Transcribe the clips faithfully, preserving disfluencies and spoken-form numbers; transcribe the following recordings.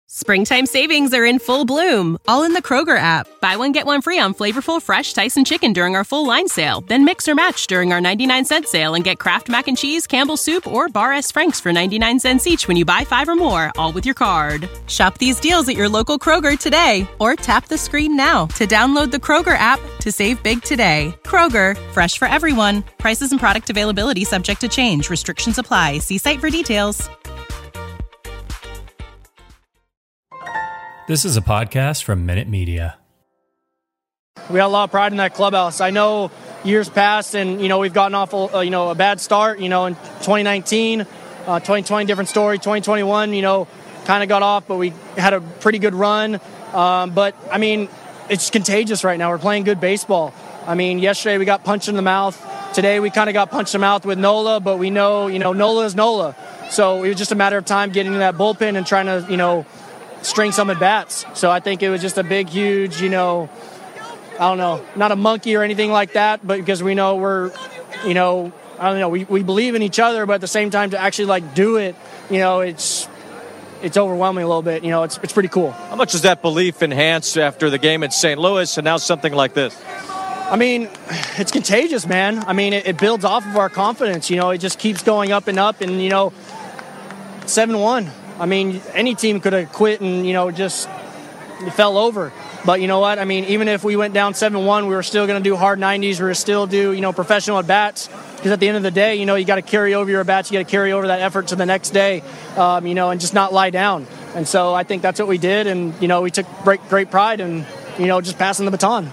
Springtime savings are in full bloom, all in the Kroger app. Buy one, get one free on flavorful, fresh Tyson chicken during our full line sale. Then mix or match during our ninety-nine cent sale and get Kraft Mac and Cheese, Campbell's Soup, or Bar S. Frank's for ninety-nine cents each when you buy five or more, all with your card. Shop these deals at your local Kroger today, or tap the screen now to download the Kroger app to save big today. Kroger, fresh for everyone. Prices and product availability subject to change. Restrictions apply. See site for details. This is a podcast from Minute Media. We had a lot of pride in that clubhouse. I know years past, and you know we've gotten off, uh, you know, a bad start. You know, in twenty nineteen, uh, twenty twenty, different story. twenty twenty-one, you know, kind of got off, but we had a pretty good run. Um, but I mean, it's contagious right now. We're playing good baseball. I mean, yesterday we got punched in the mouth. Today we kind of got punched in the mouth with Nola, but we know, you know, Nola is Nola. So it was just a matter of time getting to that bullpen and trying to, you know, string some at bats. So I think it was just a big, huge, you know, I don't know, not a monkey or anything like that, but because we know we're, you know, I don't know, we, we believe in each other, but at the same time to actually like do it, you know, it's it's overwhelming a little bit. You know, it's it's pretty cool. How much does that belief enhance after the game in Saint Louis and now something like this? I mean, it's contagious, man. I mean, it, it builds off of our confidence. You know, it just keeps going up and up, and, you know, seven one. I mean, any team could have quit and, you know, just fell over. But you know what? I mean, even if we went down seven one, we were still going to do hard nineties. We were still do, you know, professional at-bats. Because at the end of the day, you know, you got to carry over your at-bats. You got to carry over that effort to the next day, um, you know, and just not lie down. And so I think that's what we did. And, you know, we took great, great pride in, you know, just passing the baton.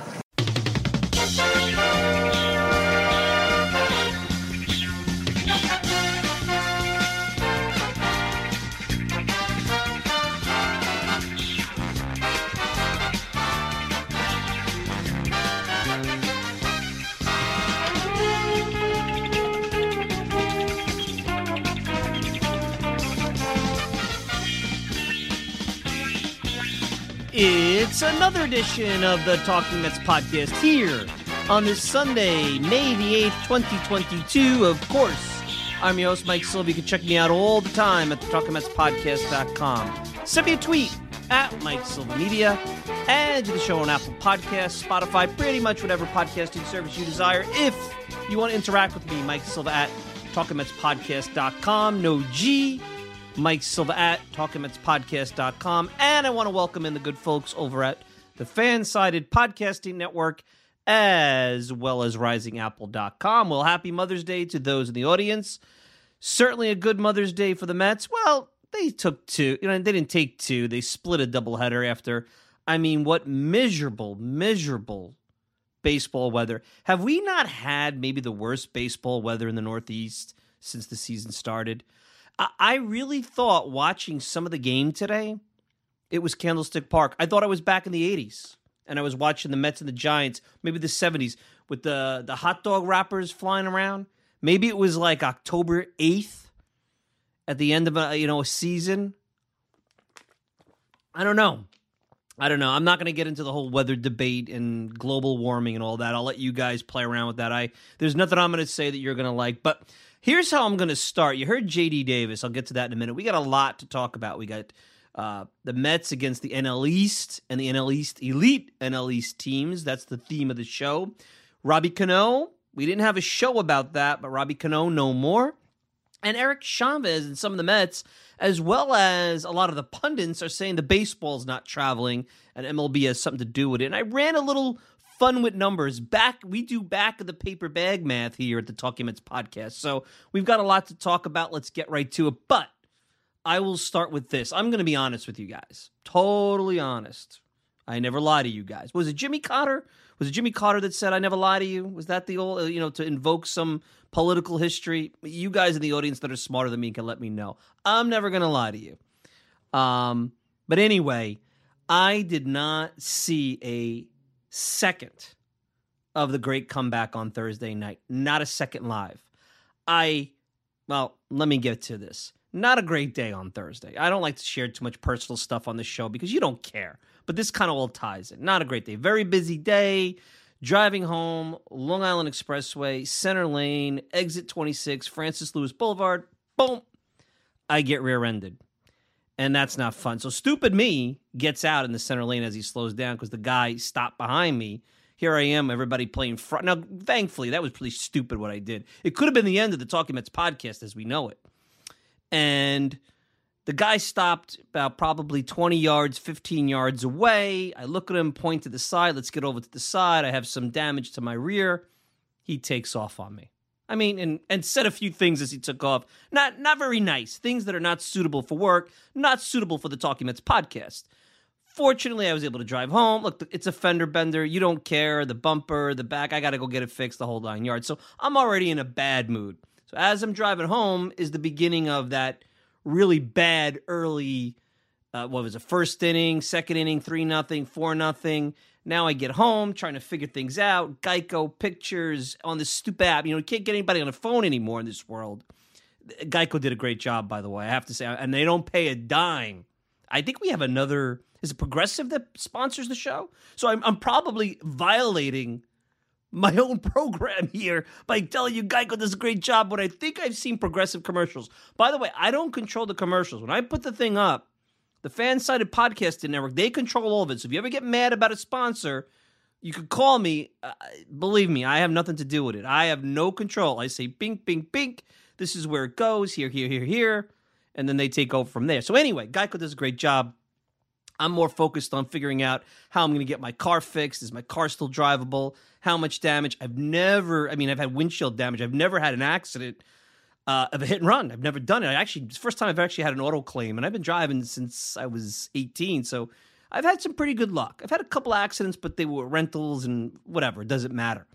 It's another edition of the Talking Mets podcast here on this Sunday, May the eighth, twenty twenty-two. Of course, I'm your host, Mike Silva. You can check me out all the time at the talking mets podcast dot com. Send me a tweet at Mike Silva Media. Add to the show on Apple Podcasts, Spotify, pretty much whatever podcasting service you desire. If you want to interact with me, Mike Silva at talking mets podcast dot com. No G. Mike Silva at talking mets podcast dot com. And I want to welcome in the good folks over at the Fan-Sided Podcasting Network, as well as rising apple dot com. Well, happy Mother's Day to those in the audience. Certainly a good Mother's Day for the Mets. Well, they took two. You know, they didn't take two. They split a doubleheader after, I mean, what miserable, miserable baseball weather. Have we not had maybe the worst baseball weather in the Northeast since the season started? I really thought watching some of the game today, it was Candlestick Park. I thought I was back in the eighties, and I was watching the Mets and the Giants, maybe the seventies, with the, the hot dog wrappers flying around. Maybe it was like October eighth at the end of a, you know, a season. I don't know. I don't know. I'm not going to get into the whole weather debate and global warming and all that. I'll let you guys play around with that. I There's nothing I'm going to say that you're going to like, but here's how I'm going to start. You heard J D Davis. I'll get to that in a minute. We got a lot to talk about. We got uh, the Mets against the N L East and the N L East elite N L East teams. That's the theme of the show. Robbie Cano. We didn't have a show about that, but Robbie Cano no more. And Eric Chavez and some of the Mets, as well as a lot of the pundits, are saying the baseball's not traveling and M L B has something to do with it. And I ran a little fun with numbers. Back, we do back of the paper bag math here at the Talking Mets podcast. So we've got a lot to talk about. Let's get right to it. But I will start with this. I'm going to be honest with you guys. Totally honest. I never lie to you guys. Was it Jimmy Carter? Was it Jimmy Carter that said, I never lie to you? Was that the old, you know, to invoke some political history? You guys in the audience that are smarter than me can let me know. I'm never going to lie to you. Um, but anyway, I did not see a second of the great comeback on Thursday night. Not a second live. I, well, let me get to this. Not a great day on Thursday. I don't like to share too much personal stuff on the show because you don't care. But this kind of all ties in. Not a great day. Very busy day. Driving home, Long Island Expressway, center lane, exit twenty-six, Francis Lewis Boulevard. Boom. I get rear-ended. And that's not fun. So stupid me gets out in the center lane as he slows down because the guy stopped behind me. Here I am, everybody playing front. Now, thankfully, that was pretty stupid what I did. It could have been the end of the Talking Mets podcast as we know it. And the guy stopped about probably twenty yards, fifteen yards away. I look at him, point to the side. Let's get over to the side. I have some damage to my rear. He takes off on me. I mean, and, and said a few things as he took off. Not not very nice. Things that are not suitable for work, not suitable for the Talking Mets podcast. Fortunately, I was able to drive home. Look, it's a fender bender. You don't care. The bumper, the back, I got to go get it fixed, the whole nine yards. So I'm already in a bad mood. So as I'm driving home is the beginning of that really bad early, uh, what was it, first inning, second inning, three nothing, four nothing. Now I get home, trying to figure things out. Geico pictures on this stupid app. You know, you can't get anybody on the phone anymore in this world. Geico did a great job, by the way, I have to say. And they don't pay a dime. I think we have another, is it Progressive that sponsors the show? So I'm, I'm probably violating my own program here by telling you Geico does a great job when I think I've seen Progressive commercials. By the way, I don't control the commercials. When I put the thing up, the Fan-Sided Podcasting Network, they control all of it. So if you ever get mad about a sponsor, you could call me. Uh, believe me, I have nothing to do with it. I have no control. I say, bink, bink, bink. This is where it goes. Here, here, here, here. And then they take over from there. So anyway, Geico does a great job. I'm more focused on figuring out how I'm going to get my car fixed. Is my car still drivable? How much damage? I've never, I mean, I've had windshield damage. I've never had an accident Uh, of a hit and run. I've never done it. I actually, it's the first time I've actually had an auto claim, and I've been driving since I was eighteen, so I've had some pretty good luck. I've had a couple accidents, but they were rentals and whatever. It doesn't matter.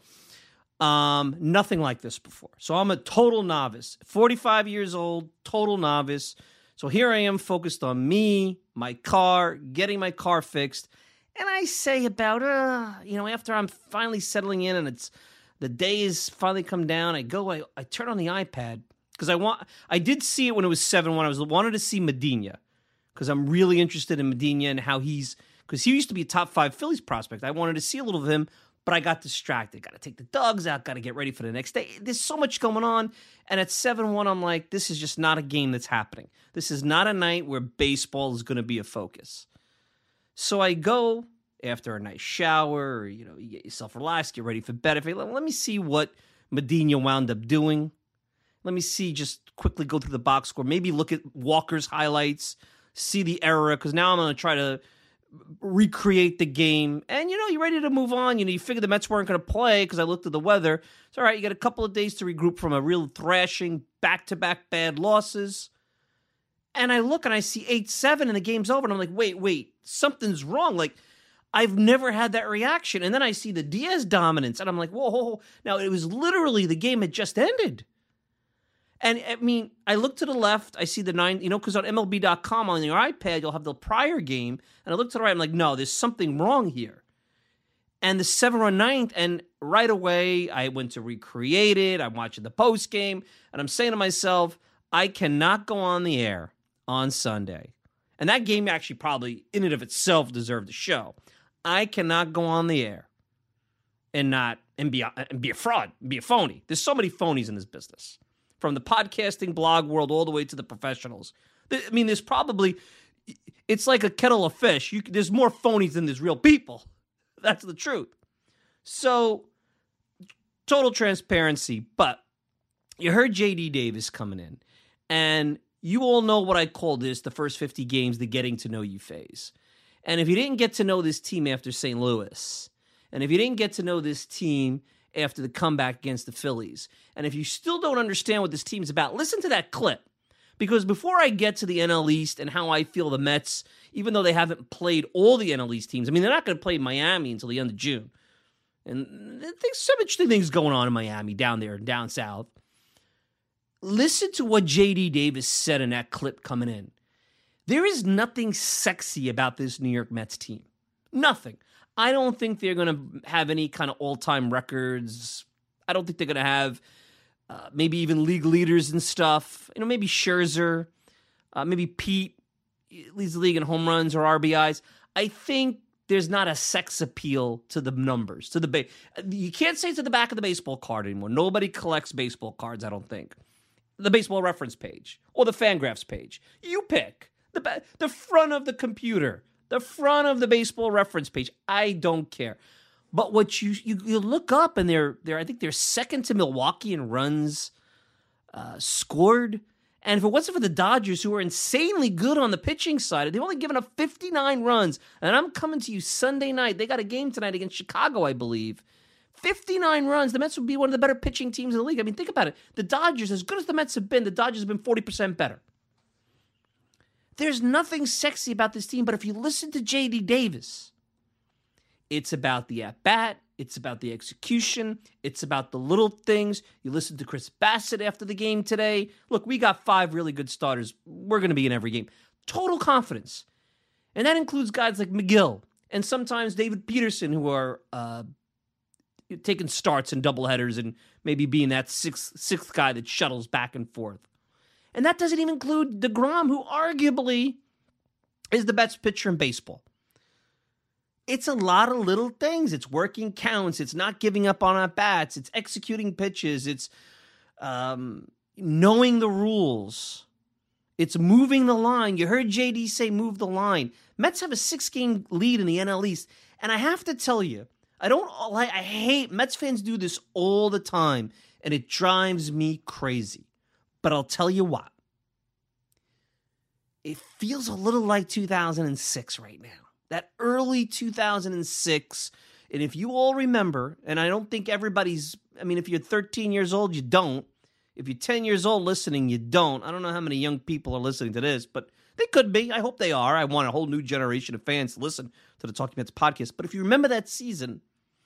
Um, nothing like this before. So I'm a total novice. forty-five years old, total novice. So here I am focused on me, my car, getting my car fixed, and I say about, uh, you know, after I'm finally settling in and it's the days finally come down, I go, I, I turn on the iPad, because I want, I did see it when it was seven one. I was wanted to see Medina because I'm really interested in Medina and how he's, because he used to be a top five Phillies prospect. I wanted to see a little of him, but I got distracted. Got to take the dogs out, got to get ready for the next day. There's so much going on. And at seven one, I'm like, this is just not a game that's happening. This is not a night where baseball is going to be a focus. So I go after a nice shower, or, you know, you get yourself relaxed, get ready for bed. If I, let me see what Medina wound up doing. Let me see, just quickly go through the box score. Maybe look at Walker's highlights, see the error, because now I'm going to try to recreate the game. And, you know, you're ready to move on. You know, you figure the Mets weren't going to play because I looked at the weather. It's all right. You got a couple of days to regroup from a real thrashing, back-to-back bad losses. And I look and I see eight seven and the game's over. And I'm like, wait, wait, something's wrong. Like, I've never had that reaction. And then I see the Diaz dominance. And I'm like, whoa, whoa, whoa. Now, it was literally the game had just ended. And, I mean, I look to the left, I see the nine, you know, because on M L B dot com on your iPad, you'll have the prior game. And I look to the right, I'm like, no, there's something wrong here. And the seven-run ninth, and right away, I went to recreate it. I'm watching the post game, and I'm saying to myself, I cannot go on the air on Sunday. And that game actually probably, in and of itself, deserved a show. I cannot go on the air and not, and be a, and be a fraud, be a phony. There's so many phonies in this business. From the podcasting blog world all the way to the professionals. I mean, there's probably, it's like a kettle of fish. You, there's more phonies than there's real people. That's the truth. So, total transparency. But you heard J D Davis coming in. And you all know what I call this, the first fifty games, the getting to know you phase. And if you didn't get to know this team after Saint Louis, and if you didn't get to know this team after the comeback against the Phillies, and if you still don't understand what this team's about, listen to that clip. Because before I get to the N L East and how I feel the Mets, even though they haven't played all the N L East teams, I mean, they're not going to play Miami until the end of June. And there's some interesting things going on in Miami, down there, down south. Listen to what J D Davis said in that clip coming in. There is nothing sexy about this New York Mets team. Nothing. I don't think they're going to have any kind of all-time records. I don't think they're going to have uh, maybe even league leaders and stuff. You know, maybe Scherzer, uh, maybe Pete leads the league in home runs or R B Is. I think there's not a sex appeal to the numbers, to the ba- You can't say to the back of the baseball card anymore. Nobody collects baseball cards, I don't think. The baseball reference page or the Fangraphs page. You pick. The, the front of the computer, the front of the Baseball Reference page. I don't care. But what you you, you look up and they're they're I think they're second to Milwaukee in runs uh, scored. And if it wasn't for the Dodgers, who are insanely good on the pitching side, they've only given up fifty-nine runs. And I'm coming to you Sunday night. They got a game tonight against Chicago, I believe. fifty-nine runs. The Mets would be one of the better pitching teams in the league. I mean, think about it. The Dodgers, as good as the Mets have been, the Dodgers have been forty percent better. There's nothing sexy about this team, but if you listen to J D Davis, it's about the at-bat. It's about the execution. It's about the little things. You listen to Chris Bassett after the game today. Look, we got five really good starters. We're going to be in every game. Total confidence. And that includes guys like McGill and sometimes David Peterson, who are uh, taking starts and doubleheaders and maybe being that sixth, sixth guy that shuttles back and forth. And that doesn't even include DeGrom, who arguably is the best pitcher in baseball. It's a lot of little things. It's working counts. It's not giving up on at-bats. It's executing pitches. It's um, knowing the rules. It's moving the line. You heard J D say move the line. Mets have a six-game lead in the N L East. And I have to tell you, I don't like. I hate Mets fans do this all the time, and it drives me crazy. But I'll tell you what. It feels a little like two thousand six right now. That early two thousand six, and if you all remember, and I don't think everybody's, I mean, if you're thirteen years old, you don't. If you're ten years old listening, you don't. I don't know how many young people are listening to this, but they could be. I hope they are. I want a whole new generation of fans to listen to the Talking Mets podcast. But if you remember that season,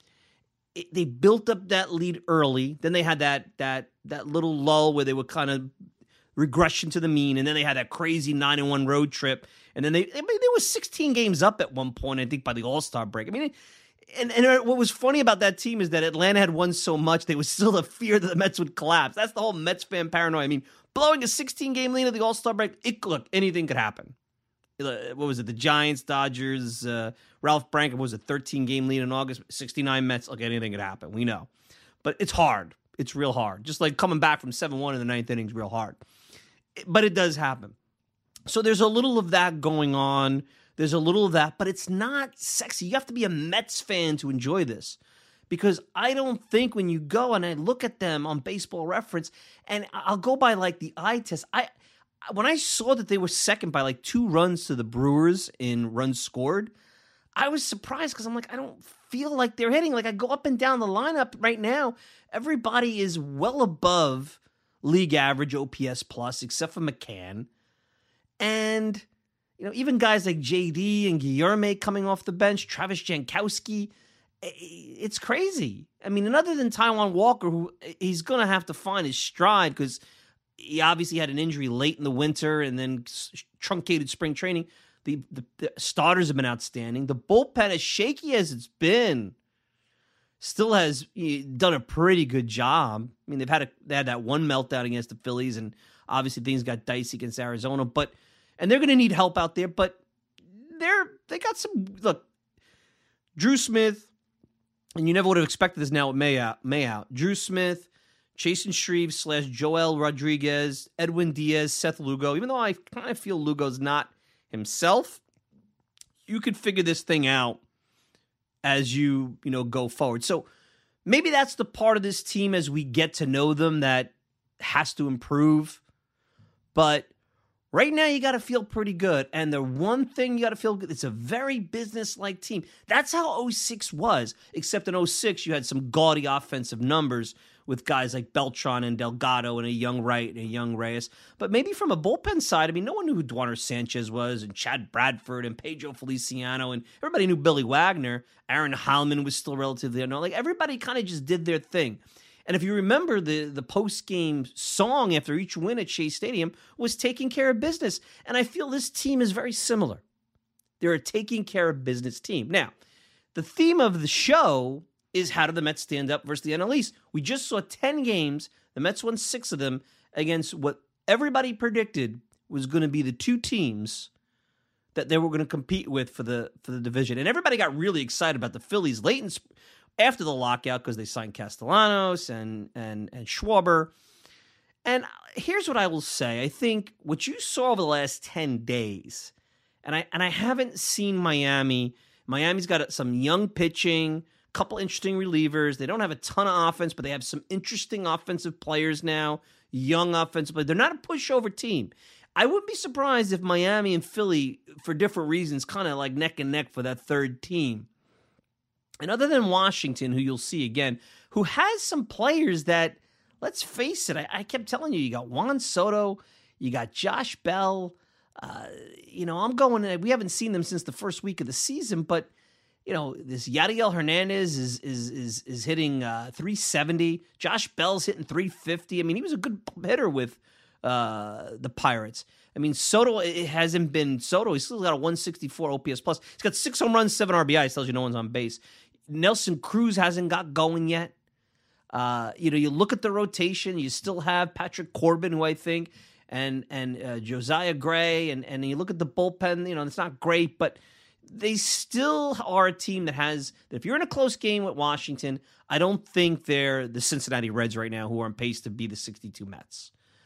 it, they built up that lead early. Then they had that that that little lull where they were kind of regression to the mean, and then they had that crazy nine and one road trip. And then they, I mean, they were sixteen games up at one point, I think, by the All-Star break. I mean, and, and what was funny about that team is that Atlanta had won so much, there was still a fear that the Mets would collapse. That's the whole Mets fan paranoia. I mean, blowing a sixteen-game lead at the All-Star break, it, look, anything could happen. What was it? The Giants, Dodgers, uh, Ralph Branken was a thirteen-game lead in August, sixty-nine Mets. Look, anything could happen. We know. But it's hard. It's real hard. Just like coming back from seven one in the ninth inning is real hard. But it does happen. So there's a little of that going on. There's a little of that, but it's not sexy. You have to be a Mets fan to enjoy this. Because I don't think when you go and I look at them on Baseball Reference, and I'll go by like the eye test. I when I saw that they were second by like two runs to the Brewers in runs scored, I was surprised because I'm like, I don't feel like they're hitting. Like I go up and down the lineup right now. Everybody is well above league average O P S plus, except for McCann. And, you know, even guys like J D and Guillermo coming off the bench, Travis Jankowski, it's crazy. I mean, and other than Taijuan Walker, who he's going to have to find his stride because he obviously had an injury late in the winter and then truncated spring training. The, the, the starters have been outstanding. The bullpen, as shaky as it's been, still has done a pretty good job. I mean, they've had a, they had that one meltdown against the Phillies, and obviously things got dicey against Arizona. But and they're going to need help out there. But they're they got some look. Drew Smith, and you never would have expected this now with May out. May out. Drew Smith, Chasen Shreve slash Joel Rodriguez, Edwin Diaz, Seth Lugo. Even though I kind of feel Lugo's not himself, you could figure this thing out as you, you know, go forward. So maybe that's the part of this team as we get to know them that has to improve. But right now you got to feel pretty good. And the one thing you got to feel good, it's a very business-like team. That's how oh six was, except in oh six you had some gaudy offensive numbers with guys like Beltran and Delgado and a young Wright and a young Reyes. But maybe from a bullpen side, I mean, no one knew who Duaner Sanchez was and Chad Bradford and Pedro Feliciano, and everybody knew Billy Wagner. Aaron Heilman was still relatively unknown. Like, everybody kind of just did their thing. And if you remember, the, the post-game song after each win at Shea Stadium was taking care of business. And I feel this team is very similar. They're a taking care of business team. Now, the theme of the show is how do the Mets stand up versus the N L East? We just saw ten games. The Mets won six of them against what everybody predicted was going to be the two teams that they were going to compete with for the for the division. And everybody got really excited about the Phillies late in, after the lockout because they signed Castellanos and and and Schwarber. And here's what I will say. I think what you saw over the last ten days, and I and I haven't seen Miami. Miami's got some young pitching, a couple interesting relievers. They don't have a ton of offense, but they have some interesting offensive players now, young offensive players. They're not a pushover team. I wouldn't be surprised if Miami and Philly, for different reasons, kind of like neck and neck for that third team. And other than Washington, who you'll see again, who has some players that, let's face it, I, I kept telling you, you got Juan Soto, you got Josh Bell. Uh, you know, I'm going, we haven't seen them since the first week of the season, but, you know, this Yadiel Hernandez is is is is hitting uh, three seventy. Josh Bell's hitting three fifty. I mean, he was a good hitter with uh, the Pirates. I mean, Soto, it hasn't been Soto. He's still got a one sixty-four O P S plus. He's got six home runs, seven R B Is. Tells you no one's on base. Nelson Cruz hasn't got going yet. Uh, you know, you look at the rotation. You still have Patrick Corbin, who I think, and and uh, Josiah Gray, and and you look at the bullpen. You know, it's not great, but they still are a team that has. That if you're in a close game with Washington, I don't think they're the Cincinnati Reds right now, who are on pace to be the sixty-two Mets.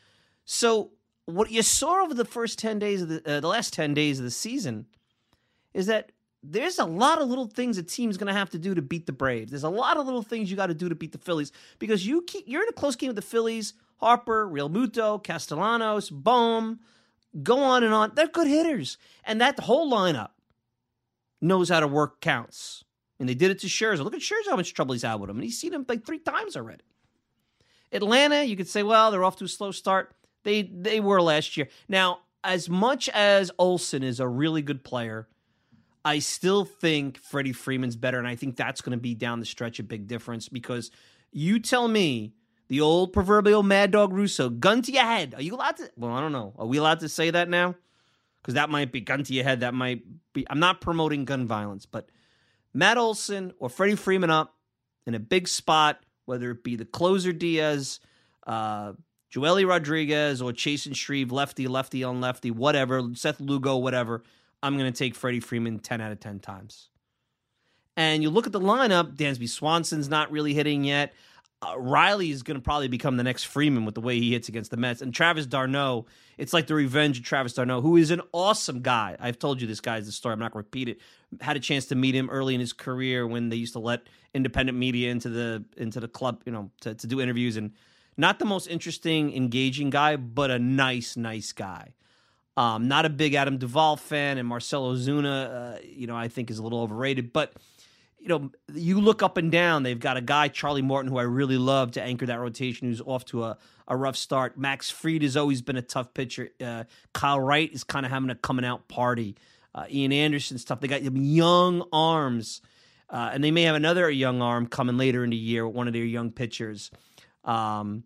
So what you saw over the first ten days of the uh, the last ten days of the season is that there's a lot of little things a team's going to have to do to beat the Braves. There's a lot of little things you got to do to beat the Phillies because you keep, you're in a close game with the Phillies. Harper, Real Muto, Castellanos, Bohm, go on and on. They're good hitters. And that whole lineup knows how to work counts. And they did it to Scherzer. Look at Scherzer, how much trouble he's had with him. And he's seen him like three times already. Atlanta, you could say, well, they're off to a slow start. They they were last year. Now, as much as Olsen is a really good player, I still think Freddie Freeman's better, and I think that's going to be down the stretch a big difference because you tell me, the old proverbial Mad Dog Russo, gun to your head. Are you allowed to? Well, I don't know. Are we allowed to say that now? Because that might be gun to your head. That might be. I'm not promoting gun violence, but Matt Olson or Freddie Freeman up in a big spot, whether it be the closer Diaz, uh, Joely Rodriguez, or Chasen Shreve, lefty, lefty on lefty, whatever, Seth Lugo, whatever. I'm going to take Freddie Freeman ten out of ten times. And you look at the lineup, Dansby Swanson's not really hitting yet. Uh, Riley is going to probably become the next Freeman with the way he hits against the Mets. And Travis d'Arnaud, it's like the revenge of Travis d'Arnaud, who is an awesome guy. I've told you this guy's the story. I'm not going to repeat it. Had a chance to meet him early in his career when they used to let independent media into the into the club, you know, to, to do interviews. And not the most interesting, engaging guy, but a nice, nice guy. Um, not a big Adam Duvall fan, and Marcell Ozuna, uh, you know, I think is a little overrated. But, you know, you look up and down, they've got a guy, Charlie Morton, who I really love to anchor that rotation, who's off to a, a rough start. Max Fried has always been a tough pitcher. Uh, Kyle Wright is kind of having a coming-out party. Uh, Ian Anderson's tough. They got young arms, uh, and they may have another young arm coming later in the year with one of their young pitchers. Um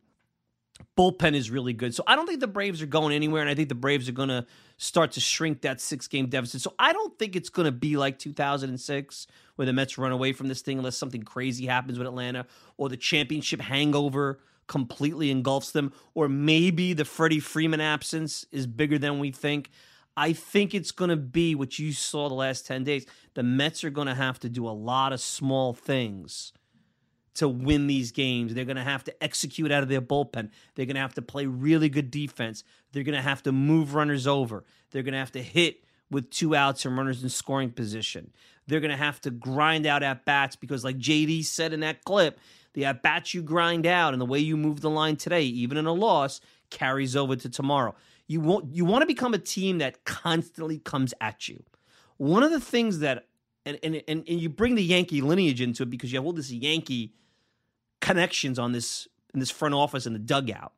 Bullpen is really good. So I don't think the Braves are going anywhere, and I think the Braves are going to start to shrink that six-game deficit. So I don't think it's going to be like two thousand six where the Mets run away from this thing unless something crazy happens with Atlanta or the championship hangover completely engulfs them, or maybe the Freddie Freeman absence is bigger than we think. I think it's going to be what you saw the last ten days. The Mets are going to have to do a lot of small things to win these games. They're going to have to execute out of their bullpen. They're going to have to play really good defense. They're going to have to move runners over. They're going to have to hit with two outs and runners in scoring position. They're going to have to grind out at-bats because, like J D said in that clip, the at-bats you grind out and the way you move the line today, even in a loss, carries over to tomorrow. You want, you want to become a team that constantly comes at you. One of the things that, and, and, and, and you bring the Yankee lineage into it because you have all this Yankee connections on this in this front office in the dugout,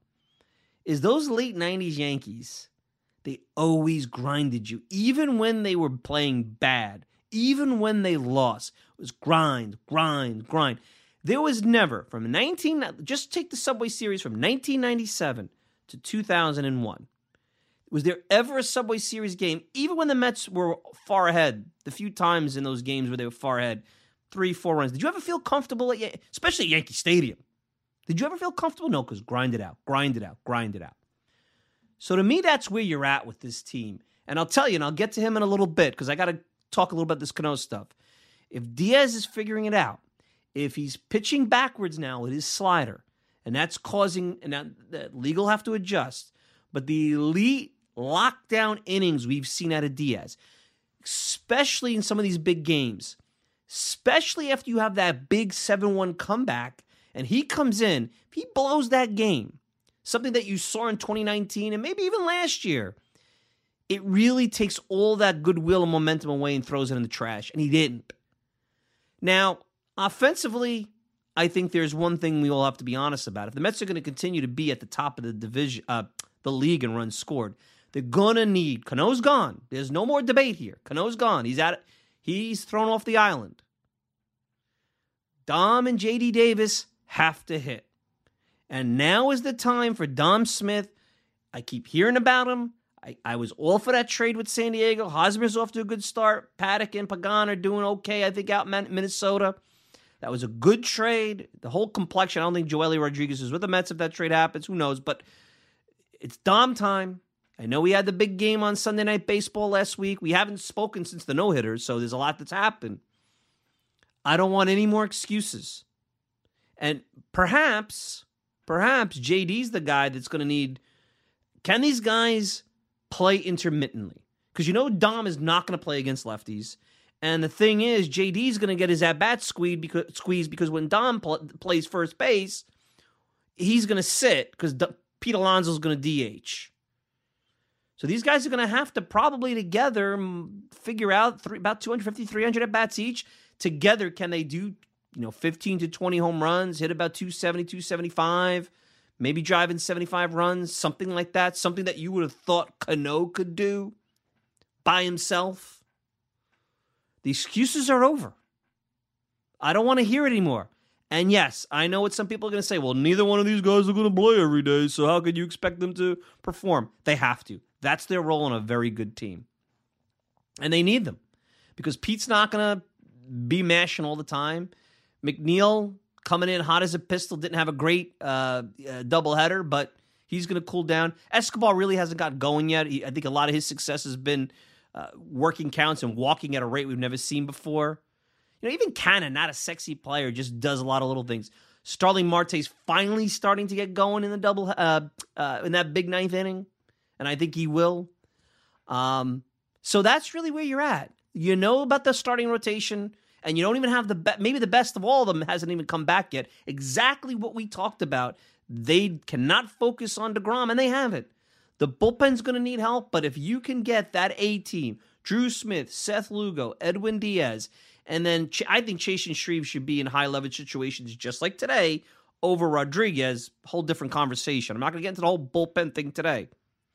is those late nineties Yankees, they always grinded you. Even when they were playing bad, even when they lost, it was grind, grind, grind. There was never, from nineteen, just take the Subway Series from nineteen ninety-seven to two thousand one. Was there ever a Subway Series game, even when the Mets were far ahead, the few times in those games where they were far ahead, three, four runs, did you ever feel comfortable, at Yan- especially at Yankee Stadium? Did you ever feel comfortable? No, because grind it out, grind it out, grind it out. So to me, that's where you're at with this team. And I'll tell you, and I'll get to him in a little bit, because I got to talk a little about this Cano stuff. If Diaz is figuring it out, if he's pitching backwards now with his slider, And that's causing, and now the league will have to adjust, but the elite lockdown innings we've seen out of Diaz, especially in some of these big games, especially after you have that big seven one comeback, and he comes in, if he blows that game, something that you saw in twenty nineteen and maybe even last year, it really takes all that goodwill and momentum away and throws it in the trash, and he didn't. Now, offensively, I think there's one thing we all have to be honest about. If the Mets are going to continue to be at the top of the division, uh, the league in runs scored, they're going to need, Cano's gone. There's no more debate here. Cano's gone. He's at, he's thrown off the island. Dom and J D Davis have to hit. And now is the time for Dom Smith. I keep hearing about him. I, I was all for that trade with San Diego. Hosmer's off to a good start. Paddock and Pagan are doing okay, I think, out in Minnesota. That was a good trade. The whole complexion, I don't think Joely Rodriguez is with the Mets if that trade happens. Who knows? But it's Dom time. I know we had the big game on Sunday Night Baseball last week. We haven't spoken since the no-hitters, so there's a lot that's happened. I don't want any more excuses. And perhaps, perhaps J D's the guy that's going to need, can these guys play intermittently? Because you know Dom is not going to play against lefties. And the thing is, J D's going to get his at-bat squeezed because, squeezed because when Dom pl- plays first base, he's going to sit because D- Pete Alonso's going to D H. So these guys are going to have to probably together figure out three, about two fifty, three hundred at-bats each. Together, can they do, you know, fifteen to twenty home runs, hit about two seventy, two seventy-five, maybe drive in seventy-five runs, something like that, something that you would have thought Cano could do by himself? The excuses are over. I don't want to hear it anymore. And yes, I know what some people are going to say. Well, neither one of these guys are going to play every day, so how could you expect them to perform? They have to. That's their role on a very good team. And they need them because Pete's not going to be mashing all the time. McNeil coming in hot as a pistol, didn't have a great uh, uh, doubleheader, but he's going to cool down. Escobar really hasn't got going yet. He, I think a lot of his success has been uh, working counts and walking at a rate we've never seen before. You know, even Cannon, not a sexy player, just does a lot of little things. Starling Marte's finally starting to get going in the double uh, uh, in that big ninth inning, and I think he will. Um, so that's really where you're at. You know about the starting rotation, and you don't even have the be- maybe the best of all of them hasn't even come back yet. Exactly what we talked about. They cannot focus on DeGrom, and they haven't. The bullpen's going to need help, but if you can get that A team, Drew Smith, Seth Lugo, Edwin Diaz, and then Ch- I think Chase and Shreve should be in high leverage situations just like today over Rodriguez. Whole different conversation. I'm not going to get into the whole bullpen thing today.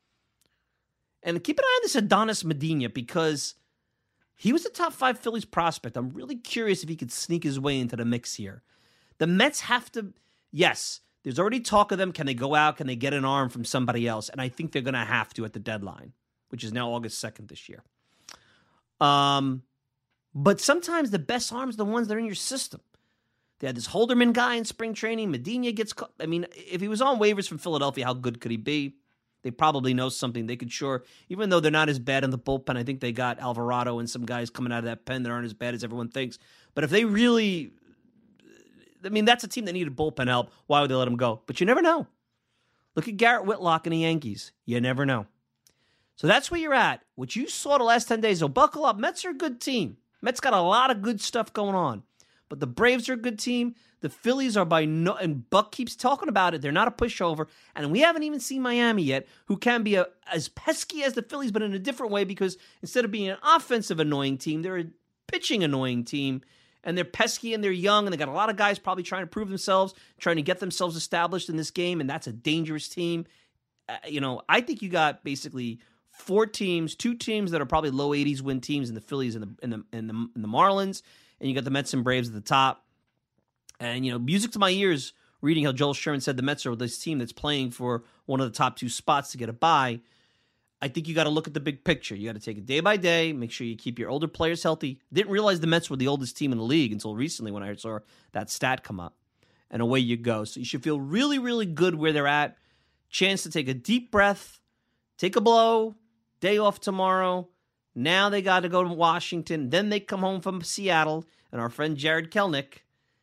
And keep an eye on this Adonis Medina because he was a top five Phillies prospect. I'm really curious if he could sneak his way into the mix here. The Mets have to, yes, there's already talk of them. Can they go out? Can they get an arm from somebody else? And I think they're going to have to at the deadline, which is now August second this year. Um... But sometimes the best arms are the ones that are in your system. They had this Holderman guy in spring training. Medina gets caught. I mean, if he was on waivers from Philadelphia, how good could he be? They probably know something. They could sure, even though they're not as bad in the bullpen, I think they got Alvarado and some guys coming out of that pen that aren't as bad as everyone thinks. But if they really, I mean, that's a team that needed bullpen help. Why would they let them go? But you never know. Look at Garrett Whitlock and the Yankees. You never know. So that's where you're at. What you saw the last ten days, so buckle up. Mets are a good team. Mets got a lot of good stuff going on. But the Braves are a good team. The Phillies are by no... And Buck keeps talking about it. They're not a pushover. And we haven't even seen Miami yet, who can be a, as pesky as the Phillies, but in a different way because instead of being an offensive annoying team, they're a pitching annoying team. And they're pesky and they're young. And they got a lot of guys probably trying to prove themselves, trying to get themselves established in this game. And that's a dangerous team. Uh, you know, I think you got basically... Four teams, two teams that are probably low eighties win teams in the Phillies and the and the and the, and the Marlins, and you got the Mets and Braves at the top. And you know, music to my ears reading how Joel Sherman said the Mets are this team that's playing for one of the top two spots to get a bye. I think you got to look at the big picture. You got to take it day by day. Make sure you keep your older players healthy. Didn't realize the Mets were the oldest team in the league until recently when I saw that stat come up. And away you go. So you should feel really, really good where they're at. Chance to take a deep breath, take a blow. Day off tomorrow. Now they got to go to Washington. Then they come home from Seattle and our friend Jared Kelnick.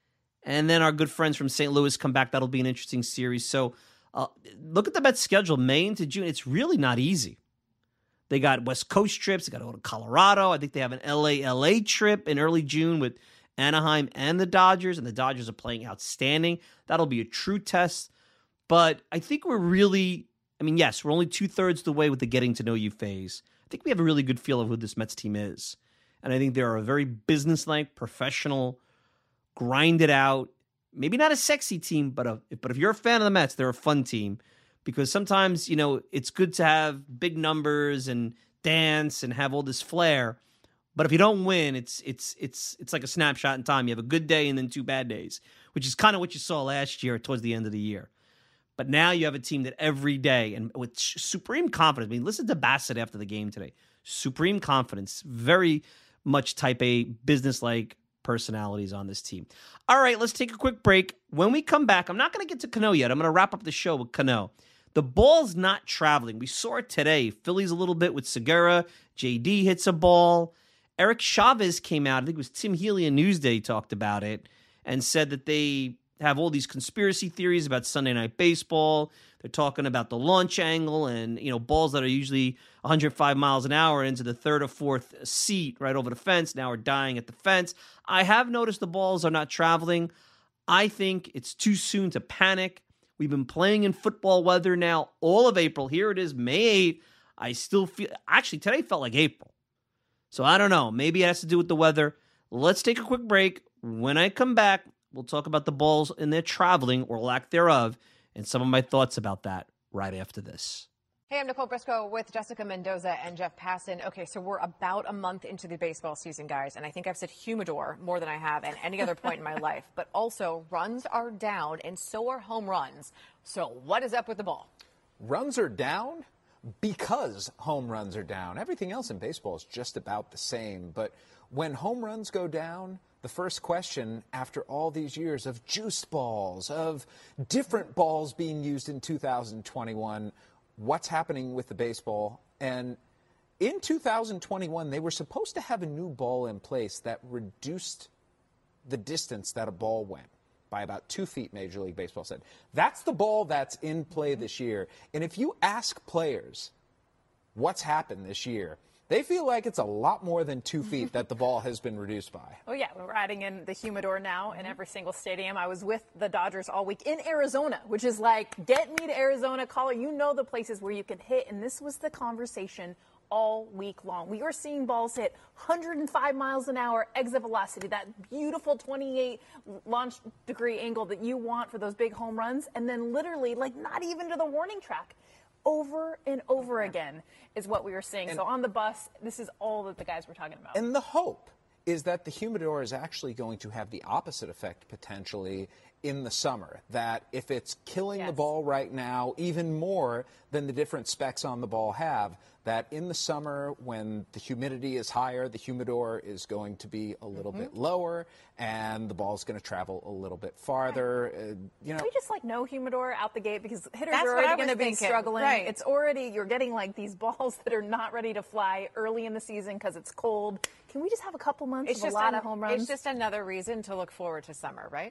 And then our good friends from Saint Louis come back. That'll be an interesting series. So uh, look at the Mets schedule, May into June. It's really not easy. They got West Coast trips. They got to go to Colorado. I think they have an L A L A trip in early June with Anaheim and the Dodgers, and the Dodgers are playing outstanding. That'll be a true test. But I think we're really, I mean, yes, we're only two-thirds the way with the getting to know you phase. I think we have a really good feel of who this Mets team is. And I think they're a very business-like, professional, grinded out, maybe not a sexy team, but a, but if you're a fan of the Mets, they're a fun team. Because sometimes, you know, it's good to have big numbers and dance and have all this flair. But if you don't win, it's it's it's it's like a snapshot in time. You have a good day and then two bad days, which is kind of what you saw last year towards the end of the year. But now you have a team that every day, and with supreme confidence, I mean, listen to Bassett after the game today. Supreme confidence, very much type A, business-like personalities on this team. All right, let's take a quick break. When we come back, I'm not going to get to Cano yet. I'm going to wrap up the show with Cano. The ball's not traveling. We saw it today. Phillies a little bit with Segura. J D hits a ball. Eric Chavez came out. I think it was Tim Healy and Newsday talked about it and said that they have all these conspiracy theories about Sunday Night Baseball. They're talking about the launch angle and, you know, balls that are usually one hundred five miles an hour into the third or fourth seat right over the fence now are dying at the fence. I have noticed the balls are not traveling. I think it's too soon to panic. We've been playing in football weather now all of April. Here it is, May eighth. I still feel, actually today felt like April. So I don't know. Maybe it has to do with the weather. Let's take a quick break. When I come back, we'll talk about the balls and their traveling or lack thereof and some of my thoughts about that right after this. Hey, I'm Nicole Briscoe with Jessica Mendoza and Jeff Passan. Okay, so we're about a month into the baseball season, guys, and I think I've said humidor more than I have at any other point in my life. But also, runs are down, and so are home runs. So what is up with the ball? Runs are down because home runs are down. Everything else in baseball is just about the same. But when home runs go down, the first question after all these years of juiced balls, of different balls being used in two thousand twenty-one, what's happening with the baseball? And in two thousand twenty-one, they were supposed to have a new ball in place that reduced the distance that a ball went by about two feet, Major League Baseball said. That's the ball that's in play this year. And if you ask players what's happened this year, they feel like it's a lot more than two feet that the ball has been reduced by. Oh, yeah. We're adding in the humidor now in every single stadium. I was with the Dodgers all week in Arizona, which is like, get me to Arizona, caller. You know the places where you can hit. And this was the conversation all week long. We were seeing balls hit one hundred five miles an hour exit velocity, that beautiful twenty-eight launch degree angle that you want for those big home runs. And then literally, like, not even to the warning track. Over and over again is what we were seeing. And so on the bus, this is all that the guys were talking about. And the hope is that the humidor is actually going to have the opposite effect potentially in the summer, that if it's killing yes. the ball right now even more than the different specs on the ball have, that in the summer when the humidity is higher, the humidor is going to be a little mm-hmm. bit lower and the ball is going to travel a little bit farther. Uh, you know, Can we just like no humidor out the gate because hitters That's are already going to be thinking. struggling. Right. It's already, you're getting like these balls that are not ready to fly early in the season because it's cold. Can we just have a couple months it's of just a lot an, of home runs? It's just another reason to look forward to summer, right?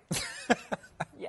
Yes.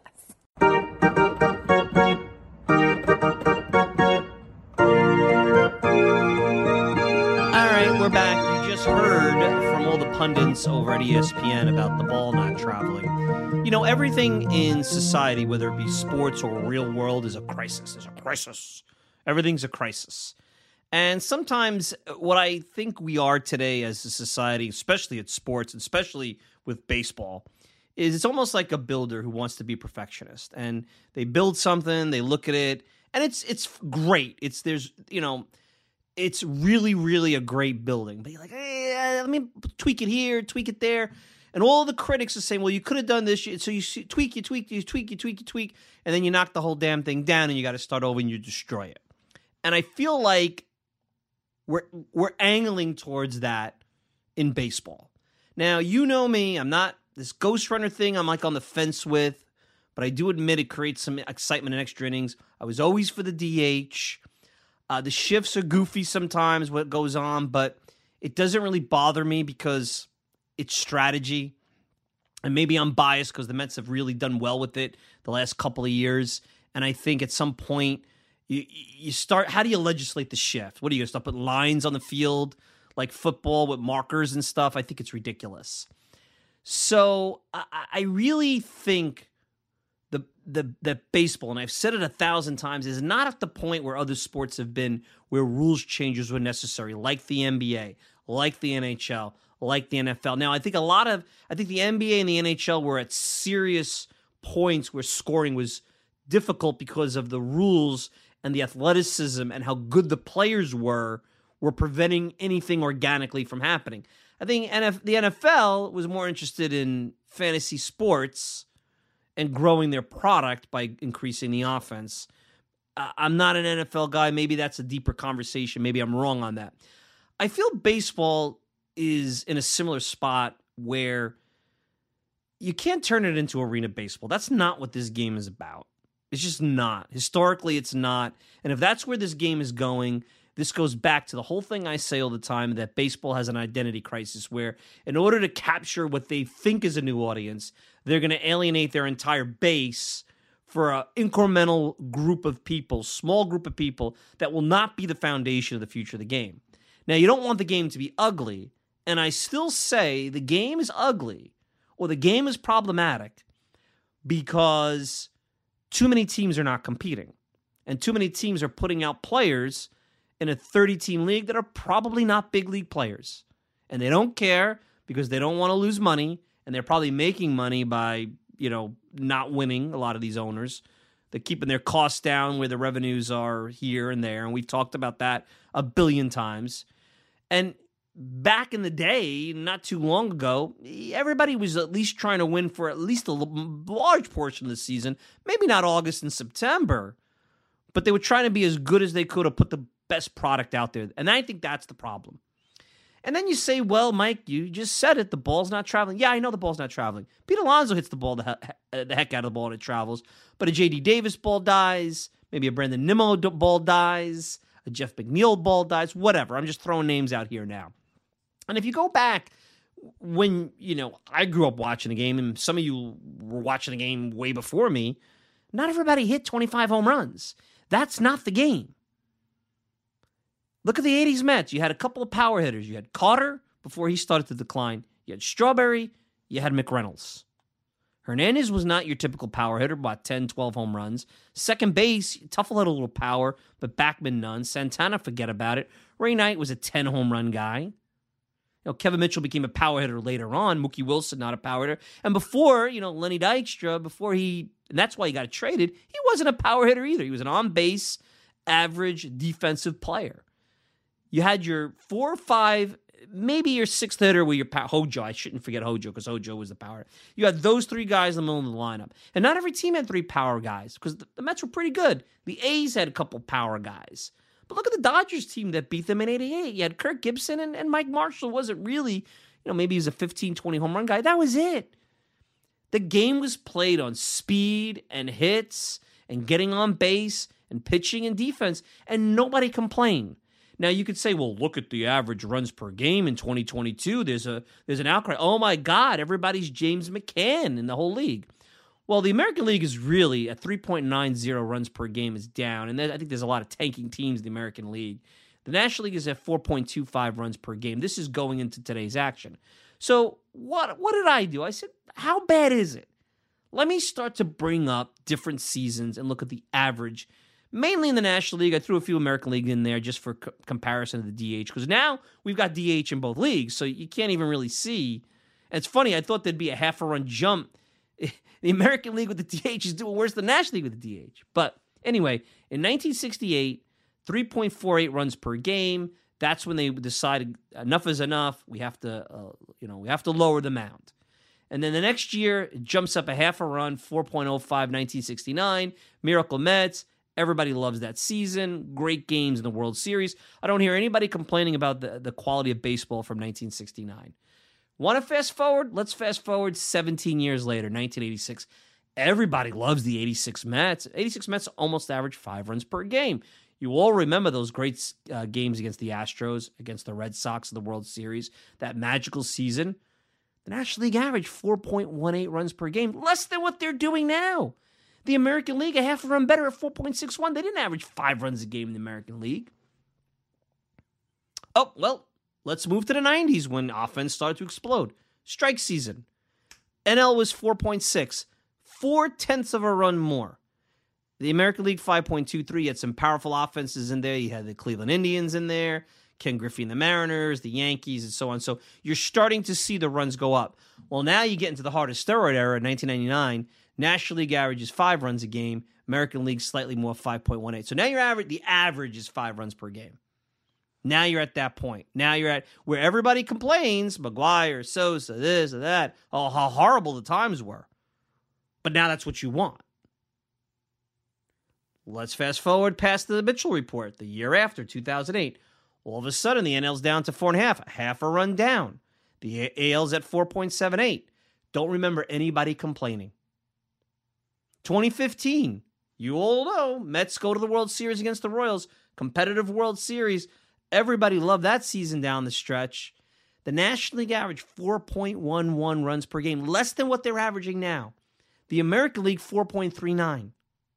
All right, we're back. You just heard from all the pundits over at E S P N about the ball not traveling. You know, everything in society, whether it be sports or real world, is a crisis. It's a crisis. Everything's a crisis. And sometimes what I think we are today as a society, especially at sports, especially with baseball, is it's almost like a builder who wants to be perfectionist. And they build something, they look at it, and it's it's great. It's there's, you know, it's really, really a great building. But you're like, hey, let me tweak it here, tweak it there. And all the critics are saying, well, you could have done this. So you tweak, you tweak, you tweak, you tweak, you tweak, and then you knock the whole damn thing down and you got to start over and you destroy it. And I feel like we're we're angling towards that in baseball. Now, you know me, I'm not this ghost runner thing I'm like on the fence with, but I do admit it creates some excitement in extra innings. I was always for the D H. Uh, the shifts are goofy sometimes, what goes on, but it doesn't really bother me because it's strategy. And maybe I'm biased because the Mets have really done well with it the last couple of years. And I think at some point, you you start, how do you legislate the shift? What are you going to start putting lines on the field like football with markers and stuff? I think it's ridiculous. So I, I really think the, the the baseball, and I've said it a thousand times, is not at the point where other sports have been where rules changes were necessary, like the N B A, like the N H L, like the N F L. Now, I think a lot of, I think the N B A and the N H L were at serious points where scoring was difficult because of the rules and the athleticism and how good the players were, were preventing anything organically from happening. I think N F, the N F L was more interested in fantasy sports and growing their product by increasing the offense. Uh, I'm not an N F L guy. Maybe that's a deeper conversation. Maybe I'm wrong on that. I feel baseball is in a similar spot where you can't turn it into arena baseball. That's not what this game is about. It's just not. Historically, it's not. And if that's where this game is going, this goes back to the whole thing I say all the time, that baseball has an identity crisis where in order to capture what they think is a new audience, they're going to alienate their entire base for an incremental group of people, small group of people that will not be the foundation of the future of the game. Now, you don't want the game to be ugly, and I still say the game is ugly or the game is problematic because too many teams are not competing, and too many teams are putting out players in a thirty-team league that are probably not big league players, and they don't care because they don't want to lose money, and they're probably making money by, you know, not winning. A lot of these owners, they're keeping their costs down where the revenues are here and there, and we've talked about that a billion times. And back in the day, not too long ago, everybody was at least trying to win for at least a large portion of the season. Maybe not August and September, but they were trying to be as good as they could to put the best product out there. And I think that's the problem. And then you say, well, Mike, you just said it. The ball's not traveling. Yeah, I know the ball's not traveling. Pete Alonso hits the ball the, he- the heck out of the ball and it travels. But a J D Davis ball dies. Maybe a Brandon Nimmo ball dies. A Jeff McNeil ball dies. Whatever. I'm just throwing names out here now. And if you go back when, you know, I grew up watching the game, and some of you were watching the game way before me, not everybody hit twenty-five home runs. That's not the game. Look at the eighties Mets. You had a couple of power hitters. You had Carter before he started to decline. You had Strawberry. You had McReynolds. Hernandez was not your typical power hitter, about ten, twelve home runs. Second base, Tuffle had a little power, but Backman none. Santana, forget about it. Ray Knight was a ten home run guy. You know, Kevin Mitchell became a power hitter later on. Mookie Wilson, not a power hitter. And before, you know, Lenny Dykstra, before he, and that's why he got traded, he wasn't a power hitter either. He was an on-base, average defensive player. You had your four or five, maybe your sixth hitter with your power, Hojo. I shouldn't forget Hojo because Hojo was the power. You had those three guys in the middle of the lineup. And not every team had three power guys because the, the Mets were pretty good. The A's had a couple power guys. But look at the Dodgers team that beat them in eighty-eight. You had Kirk Gibson and, and Mike Marshall wasn't really, you know, maybe he was a fifteen, twenty home run guy. That was it. The game was played on speed and hits and getting on base and pitching and defense, and nobody complained. Now, you could say, well, look at the average runs per game in twenty twenty-two. There's a there's an outcry. Oh, my God, everybody's James McCann in the whole league. Well, the American League is really at three point nine oh runs per game is down, and I think there's a lot of tanking teams in the American League. The National League is at four point two five runs per game. This is going into today's action. So what what did I do? I said, how bad is it? Let me start to bring up different seasons and look at the average. Mainly in the National League. I threw a few American League in there just for co- comparison to the D H, because now we've got D H in both leagues, so you can't even really see. And it's funny, I thought there'd be a half a run jump. The American League with the D H is doing worse than the National League with the D H. But anyway, in nineteen sixty-eight, three point four eight runs per game. That's when they decided enough is enough. We have to, uh, you know, we have to lower the mound. And then the next year, it jumps up a half a run, four point oh five, nineteen sixty-nine. Miracle Mets. Everybody loves that season. Great games in the World Series. I don't hear anybody complaining about the, the quality of baseball from nineteen sixty-nine. Want to fast forward? Let's fast forward seventeen years later, nineteen eighty-six. Everybody loves the eighty-six Mets. eighty-six Mets almost average five runs per game. You all remember those great uh, games against the Astros, against the Red Sox in the World Series, that magical season. The National League average, four point one eight runs per game, less than what they're doing now. The American League, a half a run better at four point six one. They didn't average five runs a game in the American League. Oh, well, let's move to the nineties when offense started to explode. Strike season. N L was four point six, four-tenths of a run more. The American League, five point two three. You had some powerful offenses in there. You had the Cleveland Indians in there, Ken Griffey and the Mariners, the Yankees, and so on. So you're starting to see the runs go up. Well, now you get into the heart of steroid era, nineteen ninety-nine. National League average is five runs a game. American League slightly more, five point one eight. So now your average, the average is five runs per game. Now you're at that point. Now you're at where everybody complains, McGwire, Sosa, this or that, oh, how horrible the times were. But now that's what you want. Let's fast forward past the Mitchell report, the year after, two thousand eight. All of a sudden, the N L's down to four and a half, half a run down. The A L's at four point seven eight. Don't remember anybody complaining. twenty fifteen, you all know, Mets go to the World Series against the Royals, competitive World Series. Everybody loved that season down the stretch. The National League average, four point one one runs per game, less than what they're averaging now. The American League, four point three nine.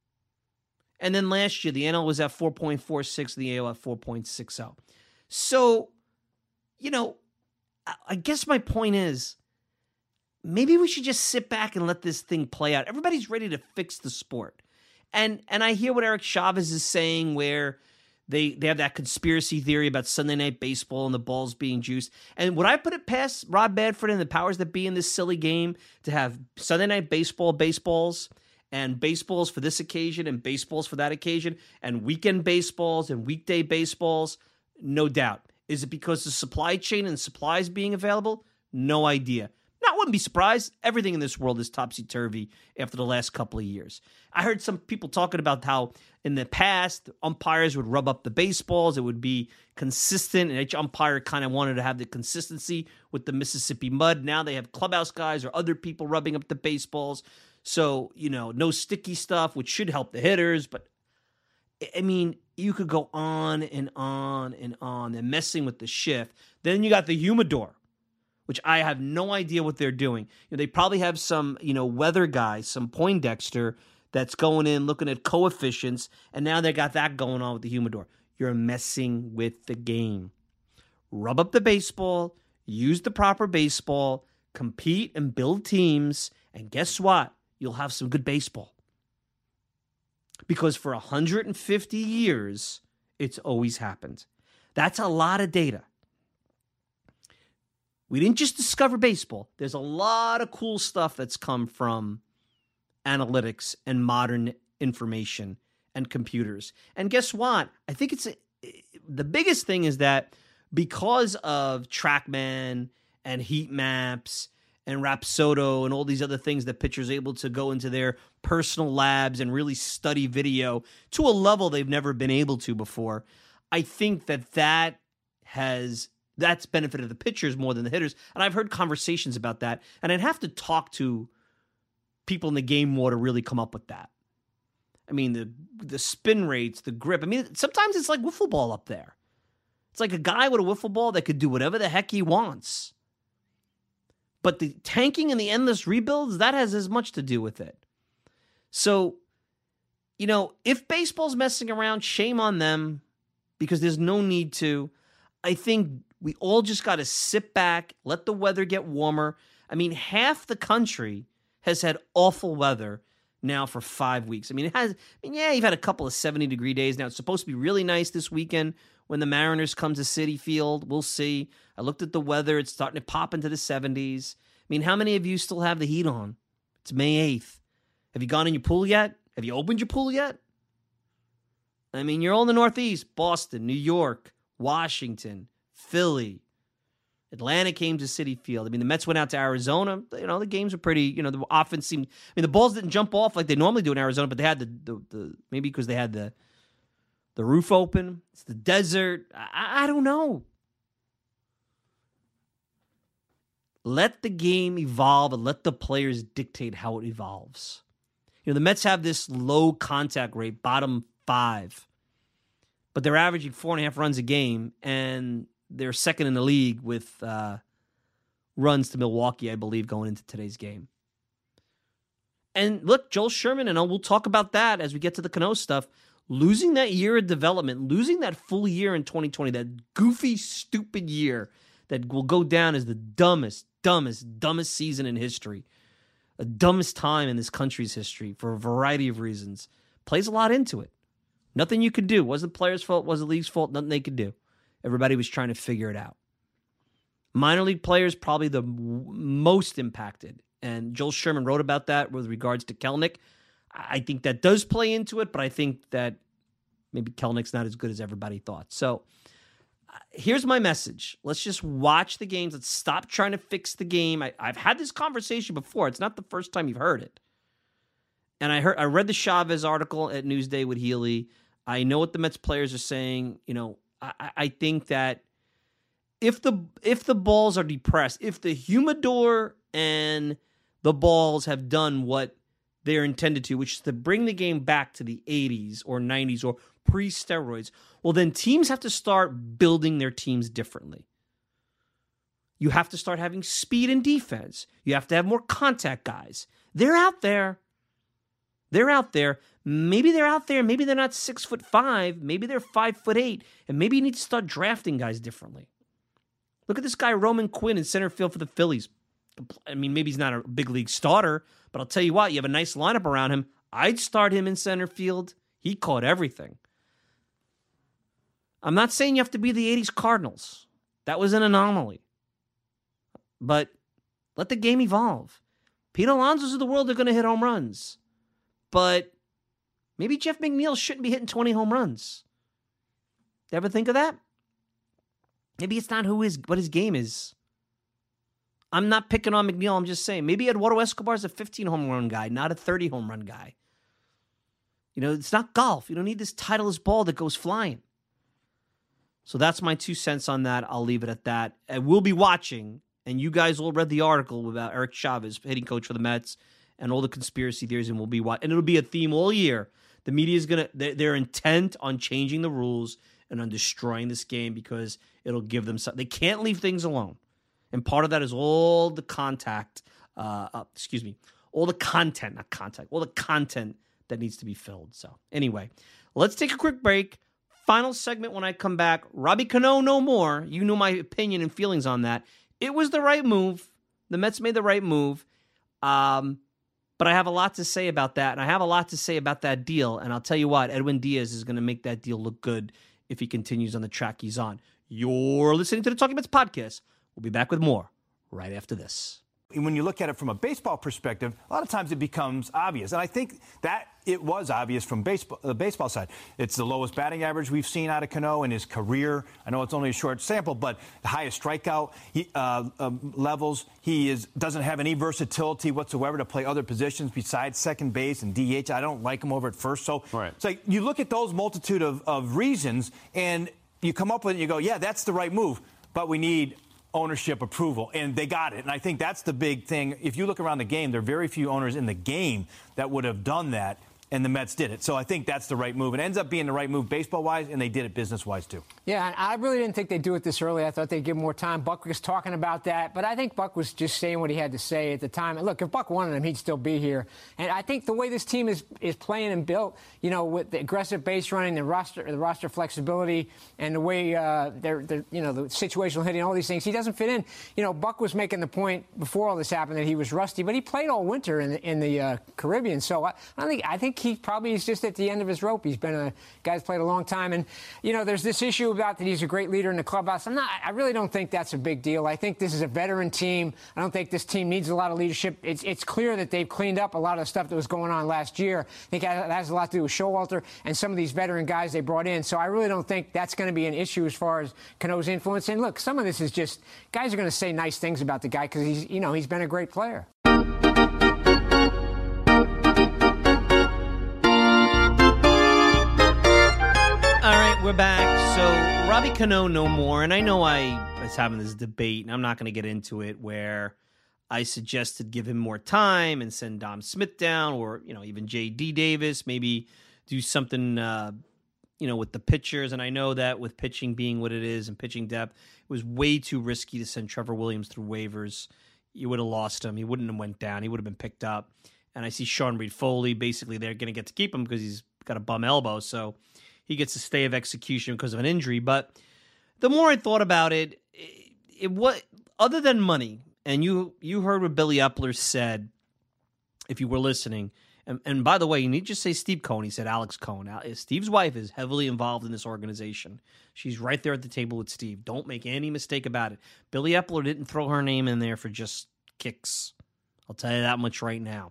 And then last year, the N L was at four point four six, the A L at four point six oh. So, you know, I guess my point is, maybe we should just sit back and let this thing play out. Everybody's ready to fix the sport. And and I hear what Eric Chavez is saying, where they, they have that conspiracy theory about Sunday Night Baseball and the balls being juiced. And would I put it past Rob Manfred and the powers that be in this silly game to have Sunday Night Baseball baseballs and baseballs for this occasion and baseballs for that occasion and weekend baseballs and weekday baseballs? No doubt. Is it because the supply chain and supplies being available? No idea. I wouldn't be surprised. Everything in this world is topsy-turvy after the last couple of years. I heard some people talking about how in the past, umpires would rub up the baseballs. It would be consistent, and each umpire kind of wanted to have the consistency with the Mississippi mud. Now they have clubhouse guys or other people rubbing up the baseballs. So, you know, no sticky stuff, which should help the hitters. But, I mean, you could go on and on and on and messing with the shift. Then you got the humidor, which I have no idea what they're doing. You know, they probably have some, you know, weather guy, some Poindexter that's going in, looking at coefficients, and now they got that going on with the humidor. You're messing with the game. Rub up the baseball, use the proper baseball, compete and build teams, and guess what? You'll have some good baseball. Because for one hundred fifty years, it's always happened. That's a lot of data. We didn't just discover baseball. There's a lot of cool stuff that's come from analytics and modern information and computers. And guess what? I think it's a, the biggest thing is that because of TrackMan and heat maps and Rapsodo and all these other things that pitchers are able to go into their personal labs and really study video to a level they've never been able to before, I think that that has... that's benefited the pitchers more than the hitters. And I've heard conversations about that. And I'd have to talk to people in the game more to really come up with that. I mean, the the spin rates, the grip. I mean, sometimes it's like wiffle ball up there. It's like a guy with a wiffle ball that could do whatever the heck he wants. But the tanking and the endless rebuilds, that has as much to do with it. So, you know, if baseball's messing around, shame on them, because there's no need to. I think we all just got to sit back, let the weather get warmer. I mean, half the country has had awful weather now for five weeks. I mean, it has. I mean, yeah, you've had a couple of seventy-degree days now. It's supposed to be really nice this weekend when the Mariners come to Citi Field. We'll see. I looked at the weather. It's starting to pop into the seventies. I mean, how many of you still have the heat on? It's May eighth. Have you gone in your pool yet? Have you opened your pool yet? I mean, you're all in the Northeast. Boston, New York, Washington, Philly, Atlanta came to Citi Field. I mean, the Mets went out to Arizona. You know, the games were pretty, you know, the offense seemed, I mean, the balls didn't jump off like they normally do in Arizona, but they had the, the, the maybe because they had the the roof open. It's the desert. I, I don't know. Let the game evolve and let the players dictate how it evolves. You know, the Mets have this low contact rate, bottom five, but they're averaging four and a half runs a game, and they're second in the league with uh, runs to Milwaukee, I believe, going into today's game. And look, Joel Sherman, and we'll talk about that as we get to the Cano stuff, losing that year of development, losing that full year in twenty twenty, that goofy, stupid year that will go down as the dumbest, dumbest, dumbest season in history, the dumbest time in this country's history for a variety of reasons, plays a lot into it. Nothing you could do. Wasn't the players' fault, wasn't the league's fault, nothing they could do. Everybody was trying to figure it out. Minor league players probably the w- most impacted. And Joel Sherman wrote about that with regards to Kelenic. I think that does play into it, but I think that maybe Kelnic's not as good as everybody thought. So uh, here's my message. Let's just watch the games. Let's stop trying to fix the game. I, I've had this conversation before. It's not the first time you've heard it. And I heard I read the Chavez article at Newsday with Healy. I know what the Mets players are saying. You know, I, I think that if the if the balls are depressed, if the humidor and the balls have done what they're intended to, which is to bring the game back to the eighties or nineties or pre-steroids, well, then teams have to start building their teams differently. You have to start having speed and defense. You have to have more contact guys. They're out there. They're out there. Maybe they're out there. Maybe they're not six foot five. Maybe they're five foot eight. And maybe you need to start drafting guys differently. Look at this guy, Roman Quinn, in center field for the Phillies. I mean, maybe he's not a big league starter, but I'll tell you what, you have a nice lineup around him. I'd start him in center field. He caught everything. I'm not saying you have to be the eighties Cardinals. That was an anomaly. But let the game evolve. Pete Alonso's of the world are going to hit home runs. But maybe Jeff McNeil shouldn't be hitting twenty home runs. You ever think of that? Maybe it's not who his, what his game is. I'm not picking on McNeil. I'm just saying. Maybe Eduardo Escobar is a fifteen home run guy, not a thirty home run guy. You know, it's not golf. You don't need this Titleist ball that goes flying. So that's my two cents on that. I'll leave it at that. And we'll be watching, and you guys all read the article about Eric Chavez, hitting coach for the Mets, and all the conspiracy theories, and we'll be watching. And it'll be a theme all year. The media is going to, they're intent on changing the rules and on destroying this game because it'll give them something. They can't leave things alone. And part of that is all the contact, uh, uh, excuse me, all the content, not contact, all the content that needs to be filled. So anyway, let's take a quick break. Final segment when I come back. Robbie Cano, no more. You know my opinion and feelings on that. It was the right move. The Mets made the right move. Um, but I have a lot to say about that, and I have a lot to say about that deal. And I'll tell you what, Edwin Diaz is going to make that deal look good if he continues on the track he's on. You're listening to the Talking Mets podcast. We'll be back with more right after this. When you look at it from a baseball perspective, a lot of times it becomes obvious. And I think that it was obvious from baseball, the baseball side. It's the lowest batting average we've seen out of Cano in his career. I know it's only a short sample, but the highest strikeout he, uh, uh, levels. He is doesn't have any versatility whatsoever to play other positions besides second base and D H. I don't like him over at first. So right. It's like you look at those multitude of, of reasons, and you come up with it and you go, yeah, that's the right move. But we need ownership approval, and they got it. And I think that's the big thing. If you look around the game, there are very few owners in the game that would have done that, and the Mets did it. So I think that's the right move. It ends up being the right move baseball-wise, and they did it business-wise, too. Yeah, and I really didn't think they'd do it this early. I thought they'd give more time. Buck was talking about that, but I think Buck was just saying what he had to say at the time. And look, if Buck wanted him, he'd still be here. And I think the way this team is is playing and built, you know, with the aggressive base running, the roster the roster flexibility, and the way uh, they're, they're, you know, the situational hitting, all these things, he doesn't fit in. You know, Buck was making the point before all this happened that he was rusty, but he played all winter in the, in the uh, Caribbean. So I, I think I think he probably is just at the end of his rope. He's been a guy's played a long time, and you know, there's this issue about that he's a great leader in the clubhouse. I'm not. I really don't think that's a big deal. I think this is a veteran team. I don't think this team needs a lot of leadership. It's it's clear that they've cleaned up a lot of the stuff that was going on last year. I think that has a lot to do with Showalter and some of these veteran guys they brought in. So I really don't think that's going to be an issue as far as Cano's influence. And look, some of this is just guys are going to say nice things about the guy because he's you know he's been a great player. We're back. So Robbie Cano, no more. And I know I was having this debate, and I'm not going to get into it, where I suggested give him more time and send Dom Smith down, or you know even J D Davis, maybe do something uh, you know, with the pitchers, and I know that with pitching being what it is and pitching depth, it was way too risky to send Trevor Williams through waivers. You would have lost him. He wouldn't have went down. He would have been picked up. And I see Sean Reed-Foley, basically they're going to get to keep him because he's got a bum elbow, so he gets a stay of execution because of an injury. But the more I thought about it, it, it what other than money, and you you heard what Billy Epler said, if you were listening, and, and by the way, you need to just say Steve Cohen. He said Alex Cohen. Steve's wife is heavily involved in this organization. She's right there at the table with Steve. Don't make any mistake about it. Billy Epler didn't throw her name in there for just kicks. I'll tell you that much right now.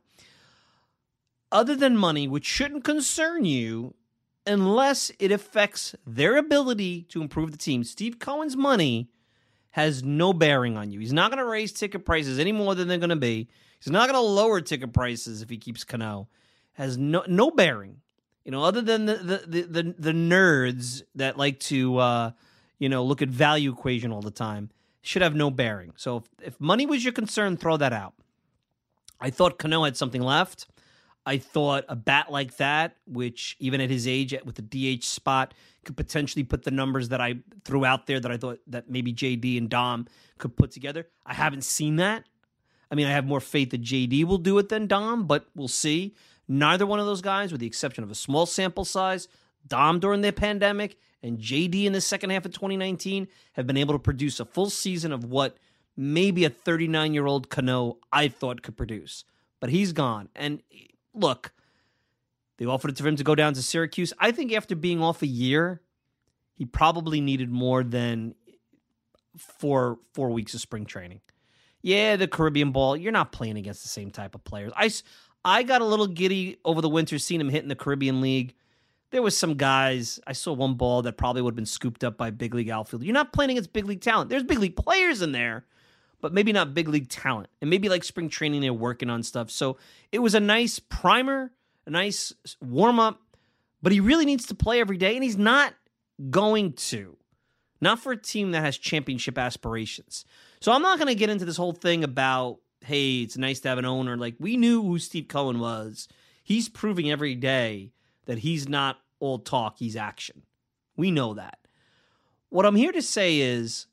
Other than money, which shouldn't concern you unless it affects their ability to improve the team, Steve Cohen's money has no bearing on you. He's not going to raise ticket prices any more than they're going to be. He's not going to lower ticket prices if he keeps Cano. Has no no bearing. You know, other than the the the, the, the nerds that like to uh, you know, look at value equation all the time, should have no bearing. So if, if money was your concern, throw that out. I thought Cano had something left. I thought a bat like that, which even at his age with the D H spot, could potentially put the numbers that I threw out there that I thought that maybe J D and Dom could put together. I haven't seen that. I mean, I have more faith that J D will do it than Dom, but we'll see. Neither one of those guys, with the exception of a small sample size, Dom during the pandemic and J D in the second half of twenty nineteen, have been able to produce a full season of what maybe a thirty-nine-year-old Cano I thought could produce. But he's gone. And look, they offered it to him to go down to Syracuse. I think after being off a year, he probably needed more than four, four weeks of spring training. Yeah, the Caribbean ball, you're not playing against the same type of players. I, I got a little giddy over the winter seeing him hit in the Caribbean League. There was some guys, I saw one ball that probably would have been scooped up by big league outfield. You're not playing against big league talent. There's big league players in there, but maybe not big league talent. And maybe like spring training, they're working on stuff. So it was a nice primer, a nice warm-up, but he really needs to play every day, and he's not going to. Not for a team that has championship aspirations. So I'm not going to get into this whole thing about, hey, it's nice to have an owner. Like, we knew who Steve Cohen was. He's proving every day that he's not all talk, he's action. We know that. What I'm here to say is,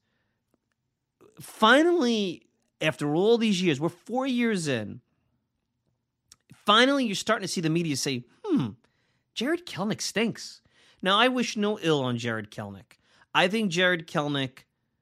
finally, after all these years, we're four years in, finally you're starting to see the media say, hmm, Jarred Kelenic stinks. Now, I wish no ill on Jarred Kelenic. I think Jarred Kelenic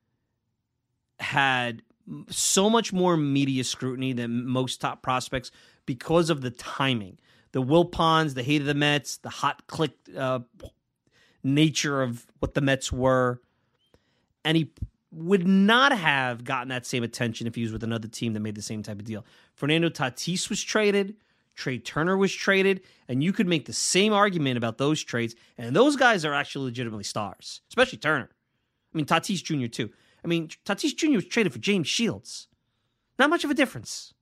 had so much more media scrutiny than most top prospects because of the timing. The Wilpons, the hate of the Mets, the hot click uh, nature of what the Mets were. And he would not have gotten that same attention if he was with another team that made the same type of deal. Fernando Tatis was traded. Trey Turner was traded. And you could make the same argument about those trades. And those guys are actually legitimately stars, especially Turner. I mean, Tatis Junior too. I mean, Tatis Junior was traded for James Shields. Not much of a difference.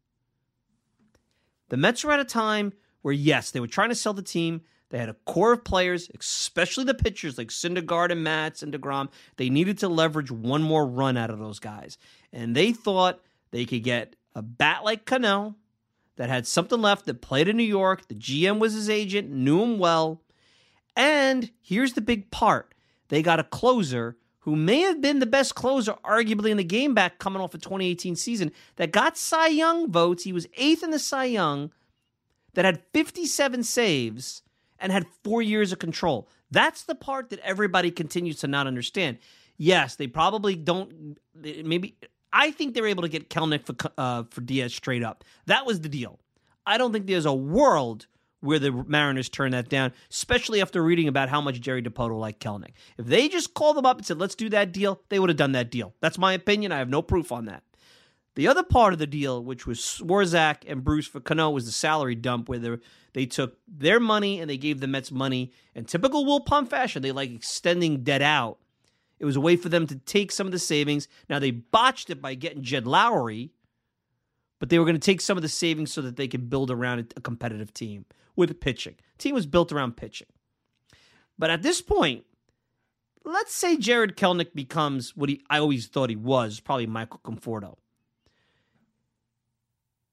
The Mets were at a time where, yes, they were trying to sell the team. They had a core of players, especially the pitchers like Syndergaard and Matz and DeGrom. They needed to leverage one more run out of those guys. And they thought they could get a bat like Cano that had something left, that played in New York. The G M was his agent, knew him well. And here's the big part. They got a closer who may have been the best closer, arguably, in the game back coming off a twenty eighteen season, that got Cy Young votes. He was eighth in the Cy Young, that had fifty-seven saves and had four years of control. That's the part that everybody continues to not understand. Yes, they probably don't, maybe, I think they were able to get Kelenic for, uh, for Diaz straight up. That was the deal. I don't think there's a world where the Mariners turned that down, especially after reading about how much Jerry Dipoto liked Kelenic. If they just called them up and said, let's do that deal, they would have done that deal. That's my opinion. I have no proof on that. The other part of the deal, which was Swarzak and Bruce for Cano, was the salary dump, where they took their money and they gave the Mets money. In typical Wilpon fashion, they like extending debt out. It was a way for them to take some of the savings. Now, they botched it by getting Jed Lowry, but they were going to take some of the savings so that they could build around a competitive team with pitching. The team was built around pitching. But at this point, let's say Jarred Kelenic becomes what he I always thought he was, probably Michael Conforto.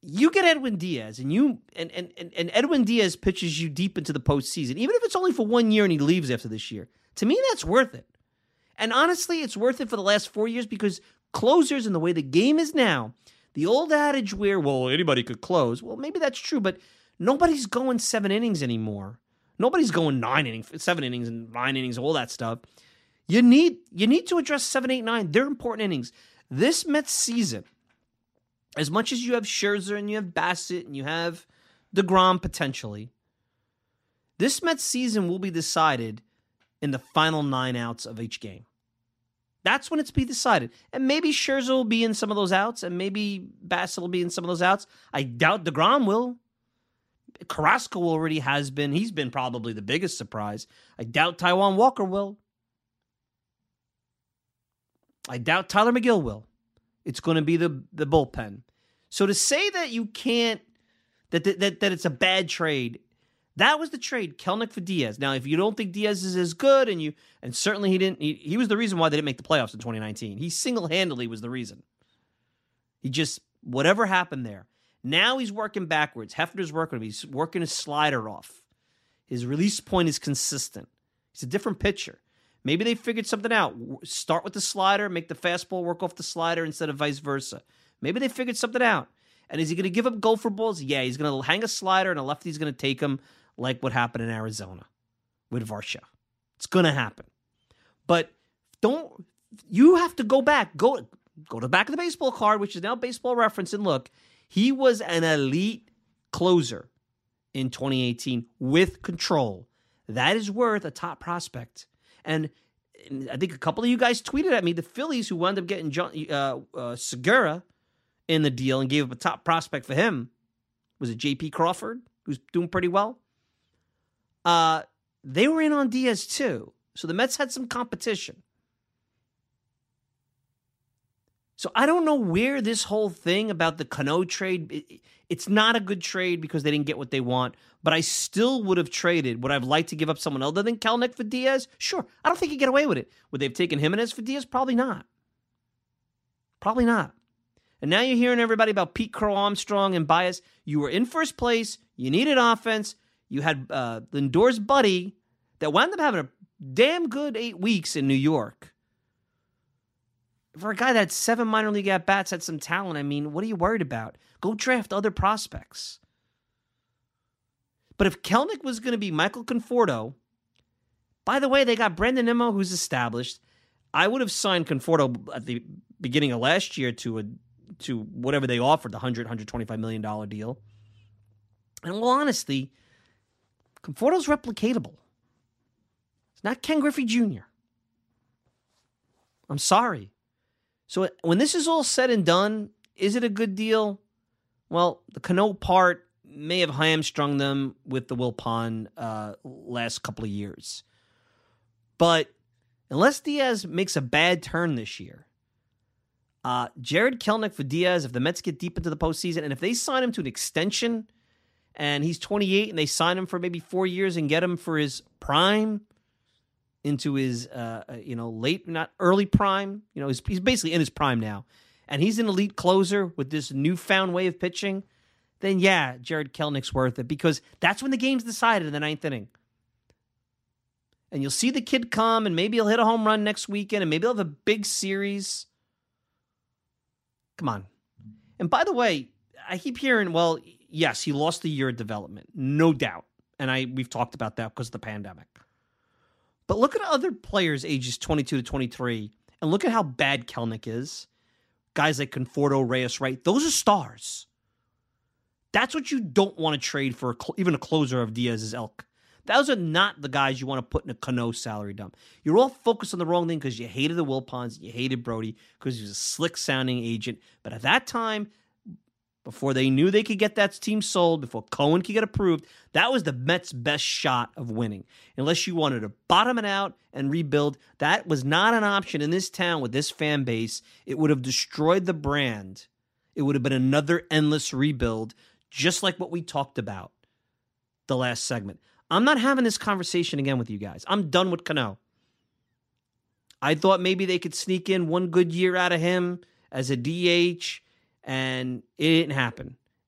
you get Edwin Diaz, and you and, and, and Edwin Diaz pitches you deep into the postseason, even if it's only for one year and he leaves after this year. To me, that's worth it. And honestly, it's worth it for the last four years because closers and the way the game is now, the old adage where, well, anybody could close. Well, maybe that's true, but nobody's going seven innings anymore. Nobody's going nine innings, seven innings and nine innings, all that stuff. You need you need to address seven, eight, nine. They're important innings. This Mets season, as much as you have Scherzer and you have Bassett and you have DeGrom potentially, this Mets season will be decided in the final nine outs of each game. That's when it's be decided. And maybe Scherzer will be in some of those outs, and maybe Bassett will be in some of those outs. I doubt DeGrom will. Carrasco already has been. He's been probably the biggest surprise. I doubt Taijuan Walker will. I doubt Tyler McGill will. It's going to be the, the bullpen. So to say that you can't, that, that that it's a bad trade, that was the trade, Kelenic for Diaz. Now, if you don't think Diaz is as good, and you, and certainly he didn't, he, he was the reason why they didn't make the playoffs in twenty nineteen. He single-handedly was the reason. He just, whatever happened there. Now he's working backwards. Hefner's working him. He's working his slider off. His release point is consistent. He's a different pitcher. Maybe they figured something out. Start with the slider, make the fastball work off the slider instead of vice versa. Maybe they figured something out. And is he going to give up gopher balls? Yeah, he's going to hang a slider and a lefty's going to take him like what happened in Arizona with Varsho. It's going to happen. But don't, you have to go back. Go, go to the back of the baseball card, which is now Baseball Reference, and look. He was an elite closer in twenty eighteen with control. That is worth a top prospect. And I think a couple of you guys tweeted at me, the Phillies, who wound up getting John, uh, uh, Segura in the deal and gave up a top prospect for him. Was it J P Crawford, who's doing pretty well? Uh, they were in on Diaz too. So the Mets had some competition. So I don't know where this whole thing about the Cano trade, it, it's not a good trade because they didn't get what they want, but I still would have traded. Would I have liked to give up someone other than Kelenic for Diaz? Sure. I don't think he'd get away with it. Would they have taken Jimenez for Diaz? Probably not. Probably not. And now you're hearing everybody about Pete Crow Armstrong and Baez. You were in first place. You needed offense. You had uh, Lindor's buddy that wound up having a damn good eight weeks in New York. For a guy that had seven minor league at-bats, had some talent, I mean, what are you worried about? Go draft other prospects. But if Kelenic was going to be Michael Conforto, by the way, they got Brandon Nimmo, who's established. I would have signed Conforto at the beginning of last year to a to whatever they offered, the one hundred, one hundred twenty-five million dollars deal. And well, honestly, Conforto's replicatable. It's not Ken Griffey Junior I'm sorry. So when this is all said and done, is it a good deal? Well, the Cano part may have hamstrung them with the Wilpon uh, last couple of years. But unless Diaz makes a bad turn this year, uh, Jared Kelenic for Diaz, if the Mets get deep into the postseason, and if they sign him to an extension, and he's twenty-eight, and they sign him for maybe four years and get him for his prime, into his, uh, you know, late, not early prime. You know, he's, he's basically in his prime now. And he's an elite closer with this newfound way of pitching. Then, yeah, Jared Kelenick's worth it because that's when the game's decided in the ninth inning. And you'll see the kid come, and maybe he'll hit a home run next weekend, and maybe he'll have a big series. Come on. And by the way, I keep hearing, well, yes, he lost a year of development. No doubt. And I we've talked about that because of the pandemic. But look at other players ages twenty-two to twenty-three, and look at how bad Kelenic is. Guys like Conforto, Reyes, right? Those are stars. That's what you don't want to trade for, a cl- even a closer of Diaz's ilk. Those are not the guys you want to put in a Cano salary dump. You're all focused on the wrong thing because you hated the Wilpons, you hated Brody because he was a slick-sounding agent. But at that time, before they knew they could get that team sold, before Cohen could get approved, that was the Mets' best shot of winning. Unless you wanted to bottom it out and rebuild, that was not an option in this town with this fan base. It would have destroyed the brand. It would have been another endless rebuild, just like what we talked about the last segment. I'm not having this conversation again with you guys. I'm done with Cano. I thought maybe they could sneak in one good year out of him as a D H, and it didn't happen.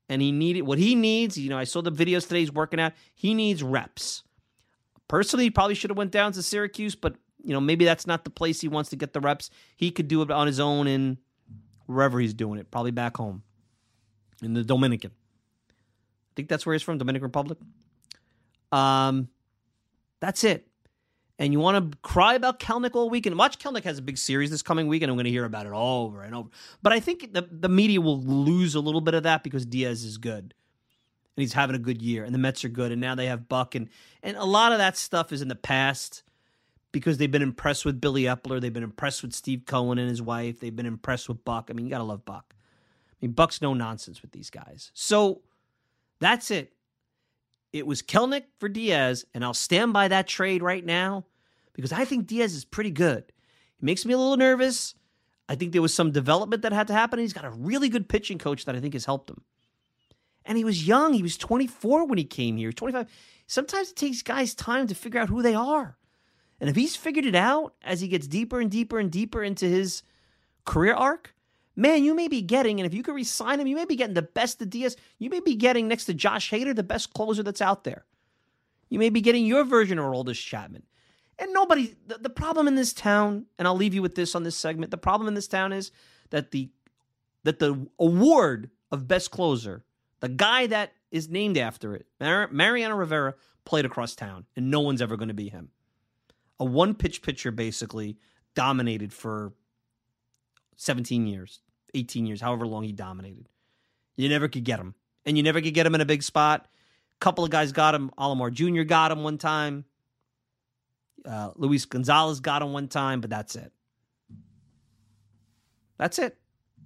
And he needed what he needs. You know, I saw the videos today. He's working out. He needs reps. Personally, he probably should have went down to Syracuse, but you know, maybe that's not the place he wants to get the reps. He could do it on his own in wherever he's doing it, probably back home in the Dominican. I think that's where he's from, Dominican Republic. Um, that's it. And you want to cry about Kelnick all weekend. Watch Kelnick has a big series this coming week, and I'm going to hear about it over and over. But I think the, the media will lose a little bit of that because Diaz is good. And he's having a good year. And the Mets are good. And now they have Buck. And, and a lot of that stuff is in the past because they've been impressed with Billy Epler. They've been impressed with Steve Cohen and his wife. They've been impressed with Buck. I mean, you got to love Buck. I mean, Buck's no nonsense with these guys. So that's it. It was Kelnick for Diaz, and I'll stand by that trade right now because I think Diaz is pretty good. He makes me a little nervous. I think there was some development that had to happen. He's got a really good pitching coach that I think has helped him. And he was young. He was twenty-four when he came here. twenty-five. Sometimes it takes guys time to figure out who they are. And if he's figured it out as he gets deeper and deeper and deeper into his career arc, man, you may be getting, and if you could re-sign him, you may be getting the best of Diaz. You may be getting, next to Josh Hader, the best closer that's out there. You may be getting your version of Aroldis Chapman. And nobody, the, the problem in this town, and I'll leave you with this on this segment, the problem in this town is that the that the award of best closer, the guy that is named after it, Mar- Mariano Rivera, played across town, and no one's ever going to be him. A one-pitch pitcher, basically, dominated for seventeen years. eighteen years, however long he dominated. You never could get him. And you never could get him in a big spot. A couple of guys got him. Alomar Junior got him one time. Uh, Luis Gonzalez got him one time, but that's it. That's it.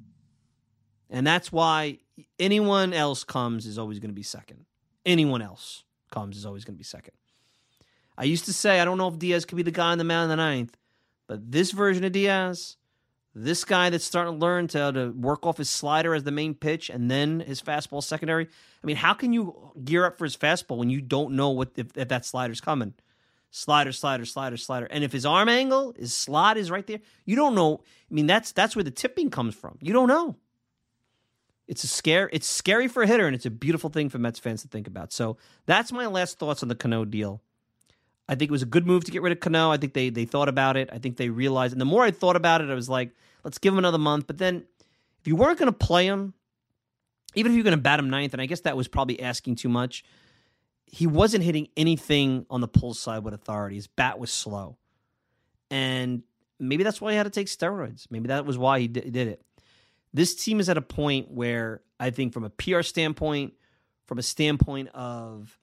And that's why anyone else comes is always going to be second. Anyone else comes is always going to be second. I used to say, I don't know if Diaz could be the guy on the mound in the ninth, but this version of Diaz, this guy that's starting to learn to, to work off his slider as the main pitch and then his fastball secondary. I mean, how can you gear up for his fastball when you don't know what if, if that slider's coming? Slider, slider, slider, slider. And if his arm angle, his slot is right there, you don't know. I mean, that's that's where the tipping comes from. You don't know. It's a scare. It's scary for a hitter, and it's a beautiful thing for Mets fans to think about. So that's my last thoughts on the Cano deal. I think it was a good move to get rid of Cano. I think they they thought about it. I think they realized. And the more I thought about it, I was like, let's give him another month. But then if you weren't going to play him, even if you're going to bat him ninth, and I guess that was probably asking too much, he wasn't hitting anything on the pull side with authority. His bat was slow. And maybe that's why he had to take steroids. Maybe that was why he did it. This team is at a point where I think from a P R standpoint, from a standpoint of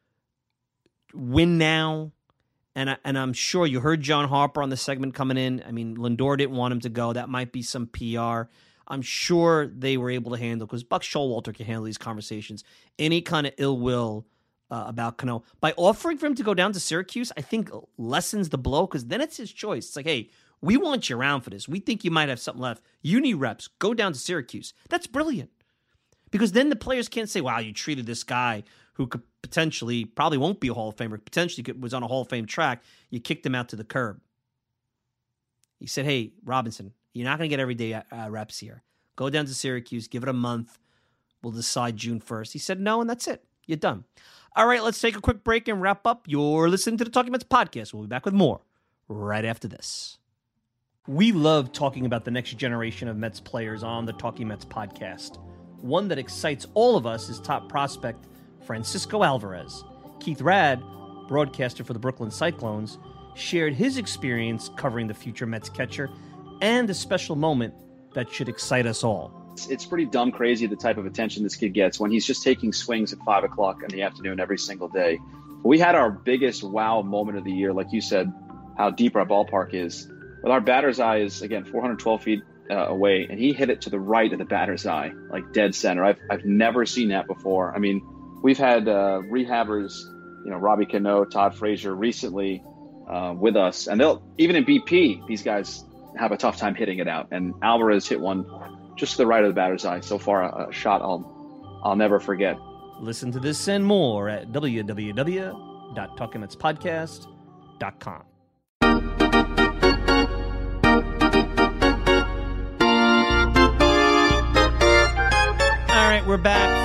win now, and, I, and I'm sure you heard John Harper on the segment coming in. I mean, Lindor didn't want him to go. That might be some P R. I'm sure they were able to handle, because Buck Showalter can handle these conversations, any kind of ill will uh, about Cano. By offering for him to go down to Syracuse, I think lessens the blow, because then it's his choice. It's like, hey, we want you around for this. We think you might have something left. You need reps. Go down to Syracuse. That's brilliant. Because then the players can't say, wow, you treated this guy who could potentially, probably won't be a Hall of Famer, potentially could, was on a Hall of Fame track. You kicked him out to the curb. He said, hey, Robinson, you're not going to get everyday uh, reps here. Go down to Syracuse. Give it a month. We'll decide June first. He said no, and that's it. You're done. All right, let's take a quick break and wrap up. You're listening to the Talking Mets podcast. We'll be back with more right after this. We love talking about the next generation of Mets players on the Talking Mets podcast. One that excites all of us is top prospect Francisco Alvarez. Keith Radd, broadcaster for the Brooklyn Cyclones, shared his experience covering the future Mets catcher and a special moment that should excite us all. It's pretty dumb crazy the type of attention this kid gets when he's just taking swings at five o'clock in the afternoon every single day. We had our biggest wow moment of the year, like you said, how deep our ballpark is. But our batter's eye is, again, four hundred twelve feet uh, away, and he hit it to the right of the batter's eye, like dead center. I've I've never seen that before. I mean, we've had uh, rehabbers, you know, Robbie Cano, Todd Frazier recently uh, with us, and they'll even in B P, these guys have a tough time hitting it out. And Alvarez hit one just to the right of the batter's eye. So far, a, a shot I'll I'll never forget. Listen to this and more at w w w dot talking mets podcast dot com. All right, we're back. Final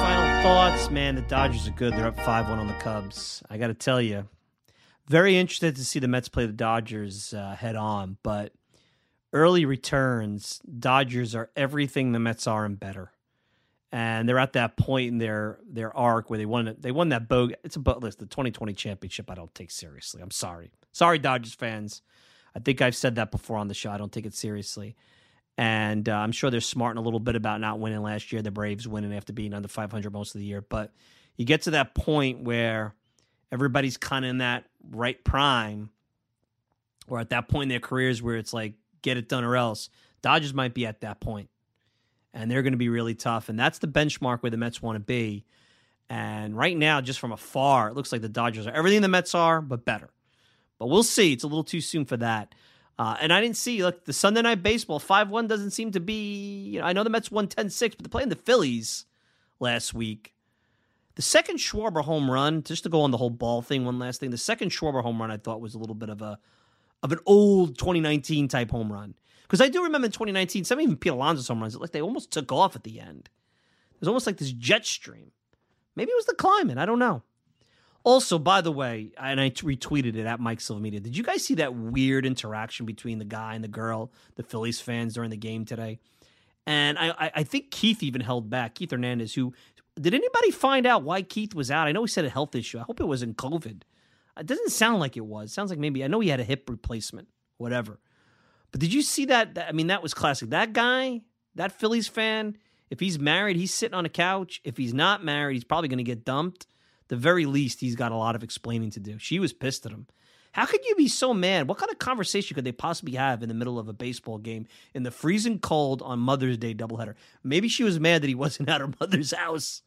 thoughts, man, the Dodgers are good. They're up five one on the Cubs. I got to tell you, very interested to see the Mets play the Dodgers uh, head on, but early returns, Dodgers are everything the Mets are and better. And they're at that point in their their arc where they won they won that bog. It's a list, the twenty twenty championship. I don't take seriously. I'm sorry, sorry, Dodgers fans. I think I've said that before on the show. I don't take it seriously, and uh, I'm sure they're smarting a little bit about not winning last year. The Braves winning after being under five hundred most of the year, but you get to that point where everybody's kind of in that right prime, or at that point in their careers where it's like get it done or else. Dodgers might be at that point. And they're going to be really tough. And that's the benchmark where the Mets want to be. And right now, just from afar, it looks like the Dodgers are everything the Mets are, but better. But we'll see. It's a little too soon for that. Uh, and I didn't see, look, the Sunday Night Baseball, five one doesn't seem to be, you know, I know the Mets won ten six, but they're playing the Phillies last week. The second Schwarber home run, just to go on the whole ball thing, one last thing, the second Schwarber home run I thought was a little bit of a of an old twenty nineteen type home run. Because I do remember in twenty nineteen, some even Pete Alonso's home runs, like they almost took off at the end. It was almost like this jet stream. Maybe it was the climate. I don't know. Also, by the way, and I retweeted it at Mike Silva Media, did you guys see that weird interaction between the guy and the girl, the Phillies fans during the game today? And I, I think Keith even held back, Keith Hernandez, who, did anybody find out why Keith was out? I know he said a health issue. I hope it wasn't COVID. It doesn't sound like it was. It sounds like maybe, I know he had a hip replacement, whatever. But did you see that? I mean, that was classic. That guy, that Phillies fan, if he's married, he's sitting on a couch. If he's not married, he's probably going to get dumped. The very least, he's got a lot of explaining to do. She was pissed at him. How could you be so mad? What kind of conversation could they possibly have in the middle of a baseball game in the freezing cold on Mother's Day doubleheader? Maybe she was mad that he wasn't at her mother's house.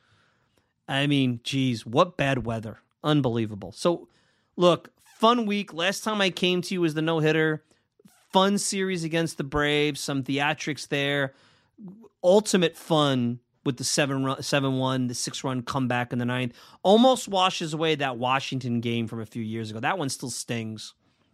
I mean, geez, what bad weather. Unbelievable. So, look, fun week. Last time I came to you was the no-hitter. Fun series against the Braves, some theatrics there. Ultimate fun with the seven run, seven one, the six-run comeback in the ninth. Almost washes away that Washington game from a few years ago. That one still stings.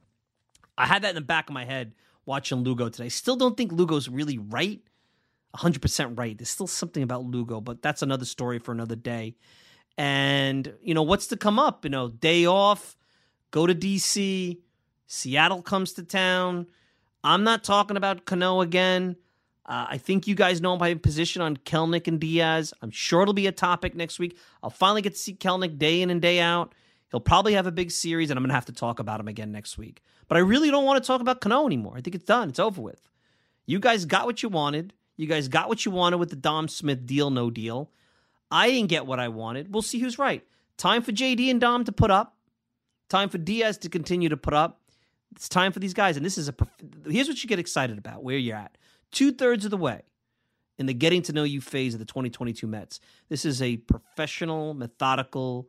I had that in the back of my head watching Lugo today. Still don't think Lugo's really right. one hundred percent right. There's still something about Lugo, but that's another story for another day. And, you know, what's to come up? You know, day off, go to D C, Seattle comes to town. I'm not talking about Cano again. Uh, I think you guys know my position on Kelenic and Diaz. I'm sure it'll be a topic next week. I'll finally get to see Kelenic day in and day out. He'll probably have a big series, and I'm going to have to talk about him again next week. But I really don't want to talk about Cano anymore. I think it's done. It's over with. You guys got what you wanted. You guys got what you wanted with the Dom Smith deal, no deal. I didn't get what I wanted. We'll see who's right. Time for J D and Dom to put up. Time for Diaz to continue to put up. It's time for these guys. And this is a, here's what you get excited about, where you're at. Two-thirds of the way in the getting to know you phase of the twenty twenty-two Mets. This is a professional, methodical,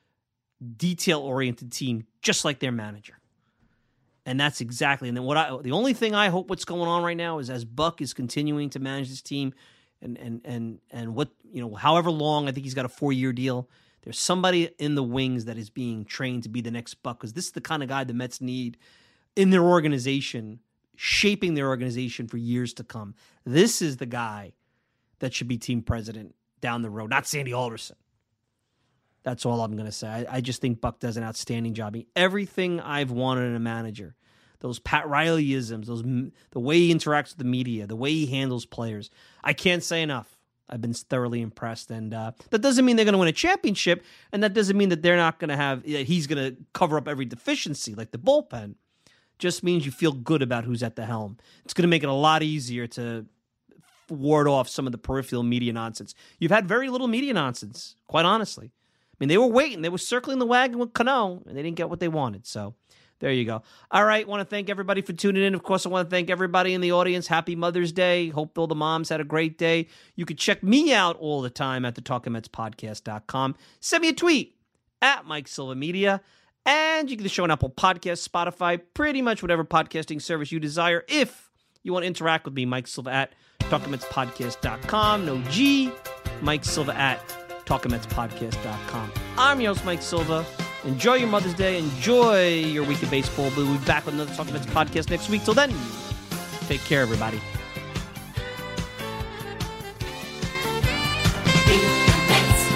detail-oriented team, just like their manager. And that's exactly, and then what I, the only thing I hope what's going on right now is as Buck is continuing to manage this team and, and, and, and what, you know, however long, I think he's got a four-year deal. There's somebody in the wings that is being trained to be the next Buck, because this is the kind of guy the Mets need in their organization, shaping their organization for years to come. This is the guy that should be team president down the road, not Sandy Alderson. That's all I'm going to say. I, I just think Buck does an outstanding job. He, everything I've wanted in a manager, those Pat Riley-isms, those, the way he interacts with the media, the way he handles players, I can't say enough. I've been thoroughly impressed, and uh, that doesn't mean they're going to win a championship, and that doesn't mean that they're not going to have, that he's going to cover up every deficiency like the bullpen. Just means you feel good about who's at the helm. It's going to make it a lot easier to ward off some of the peripheral media nonsense. You've had very little media nonsense, quite honestly. I mean, they were waiting. They were circling the wagon with Cano, and they didn't get what they wanted. So there you go. All right, want to thank everybody for tuning in. Of course, I want to thank everybody in the audience. Happy Mother's Day. Hope all the moms had a great day. You can check me out all the time at the talking mets podcast dot com. Send me a tweet at Mike Silva Media. And you can show on Apple Podcasts, Spotify, pretty much whatever podcasting service you desire. If you want to interact with me, Mike Silva at talking mets podcast dot com. No G, Mike Silva at talking mets podcast dot com. I'm your host, Mike Silva. Enjoy your Mother's Day. Enjoy your week of baseball. We'll be back with another Talking Mets podcast next week. Till then, take care, everybody. Mets.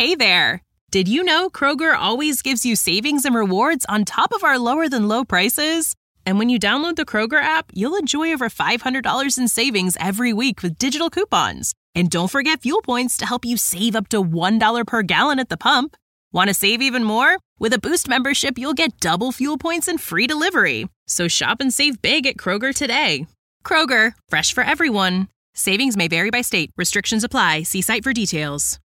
Hey there! Did you know Kroger always gives you savings and rewards on top of our lower-than-low prices? And when you download the Kroger app, you'll enjoy over five hundred dollars in savings every week with digital coupons. And don't forget fuel points to help you save up to one dollar per gallon at the pump. Want to save even more? With a Boost membership, you'll get double fuel points and free delivery. So shop and save big at Kroger today. Kroger, fresh for everyone. Savings may vary by state. Restrictions apply. See site for details.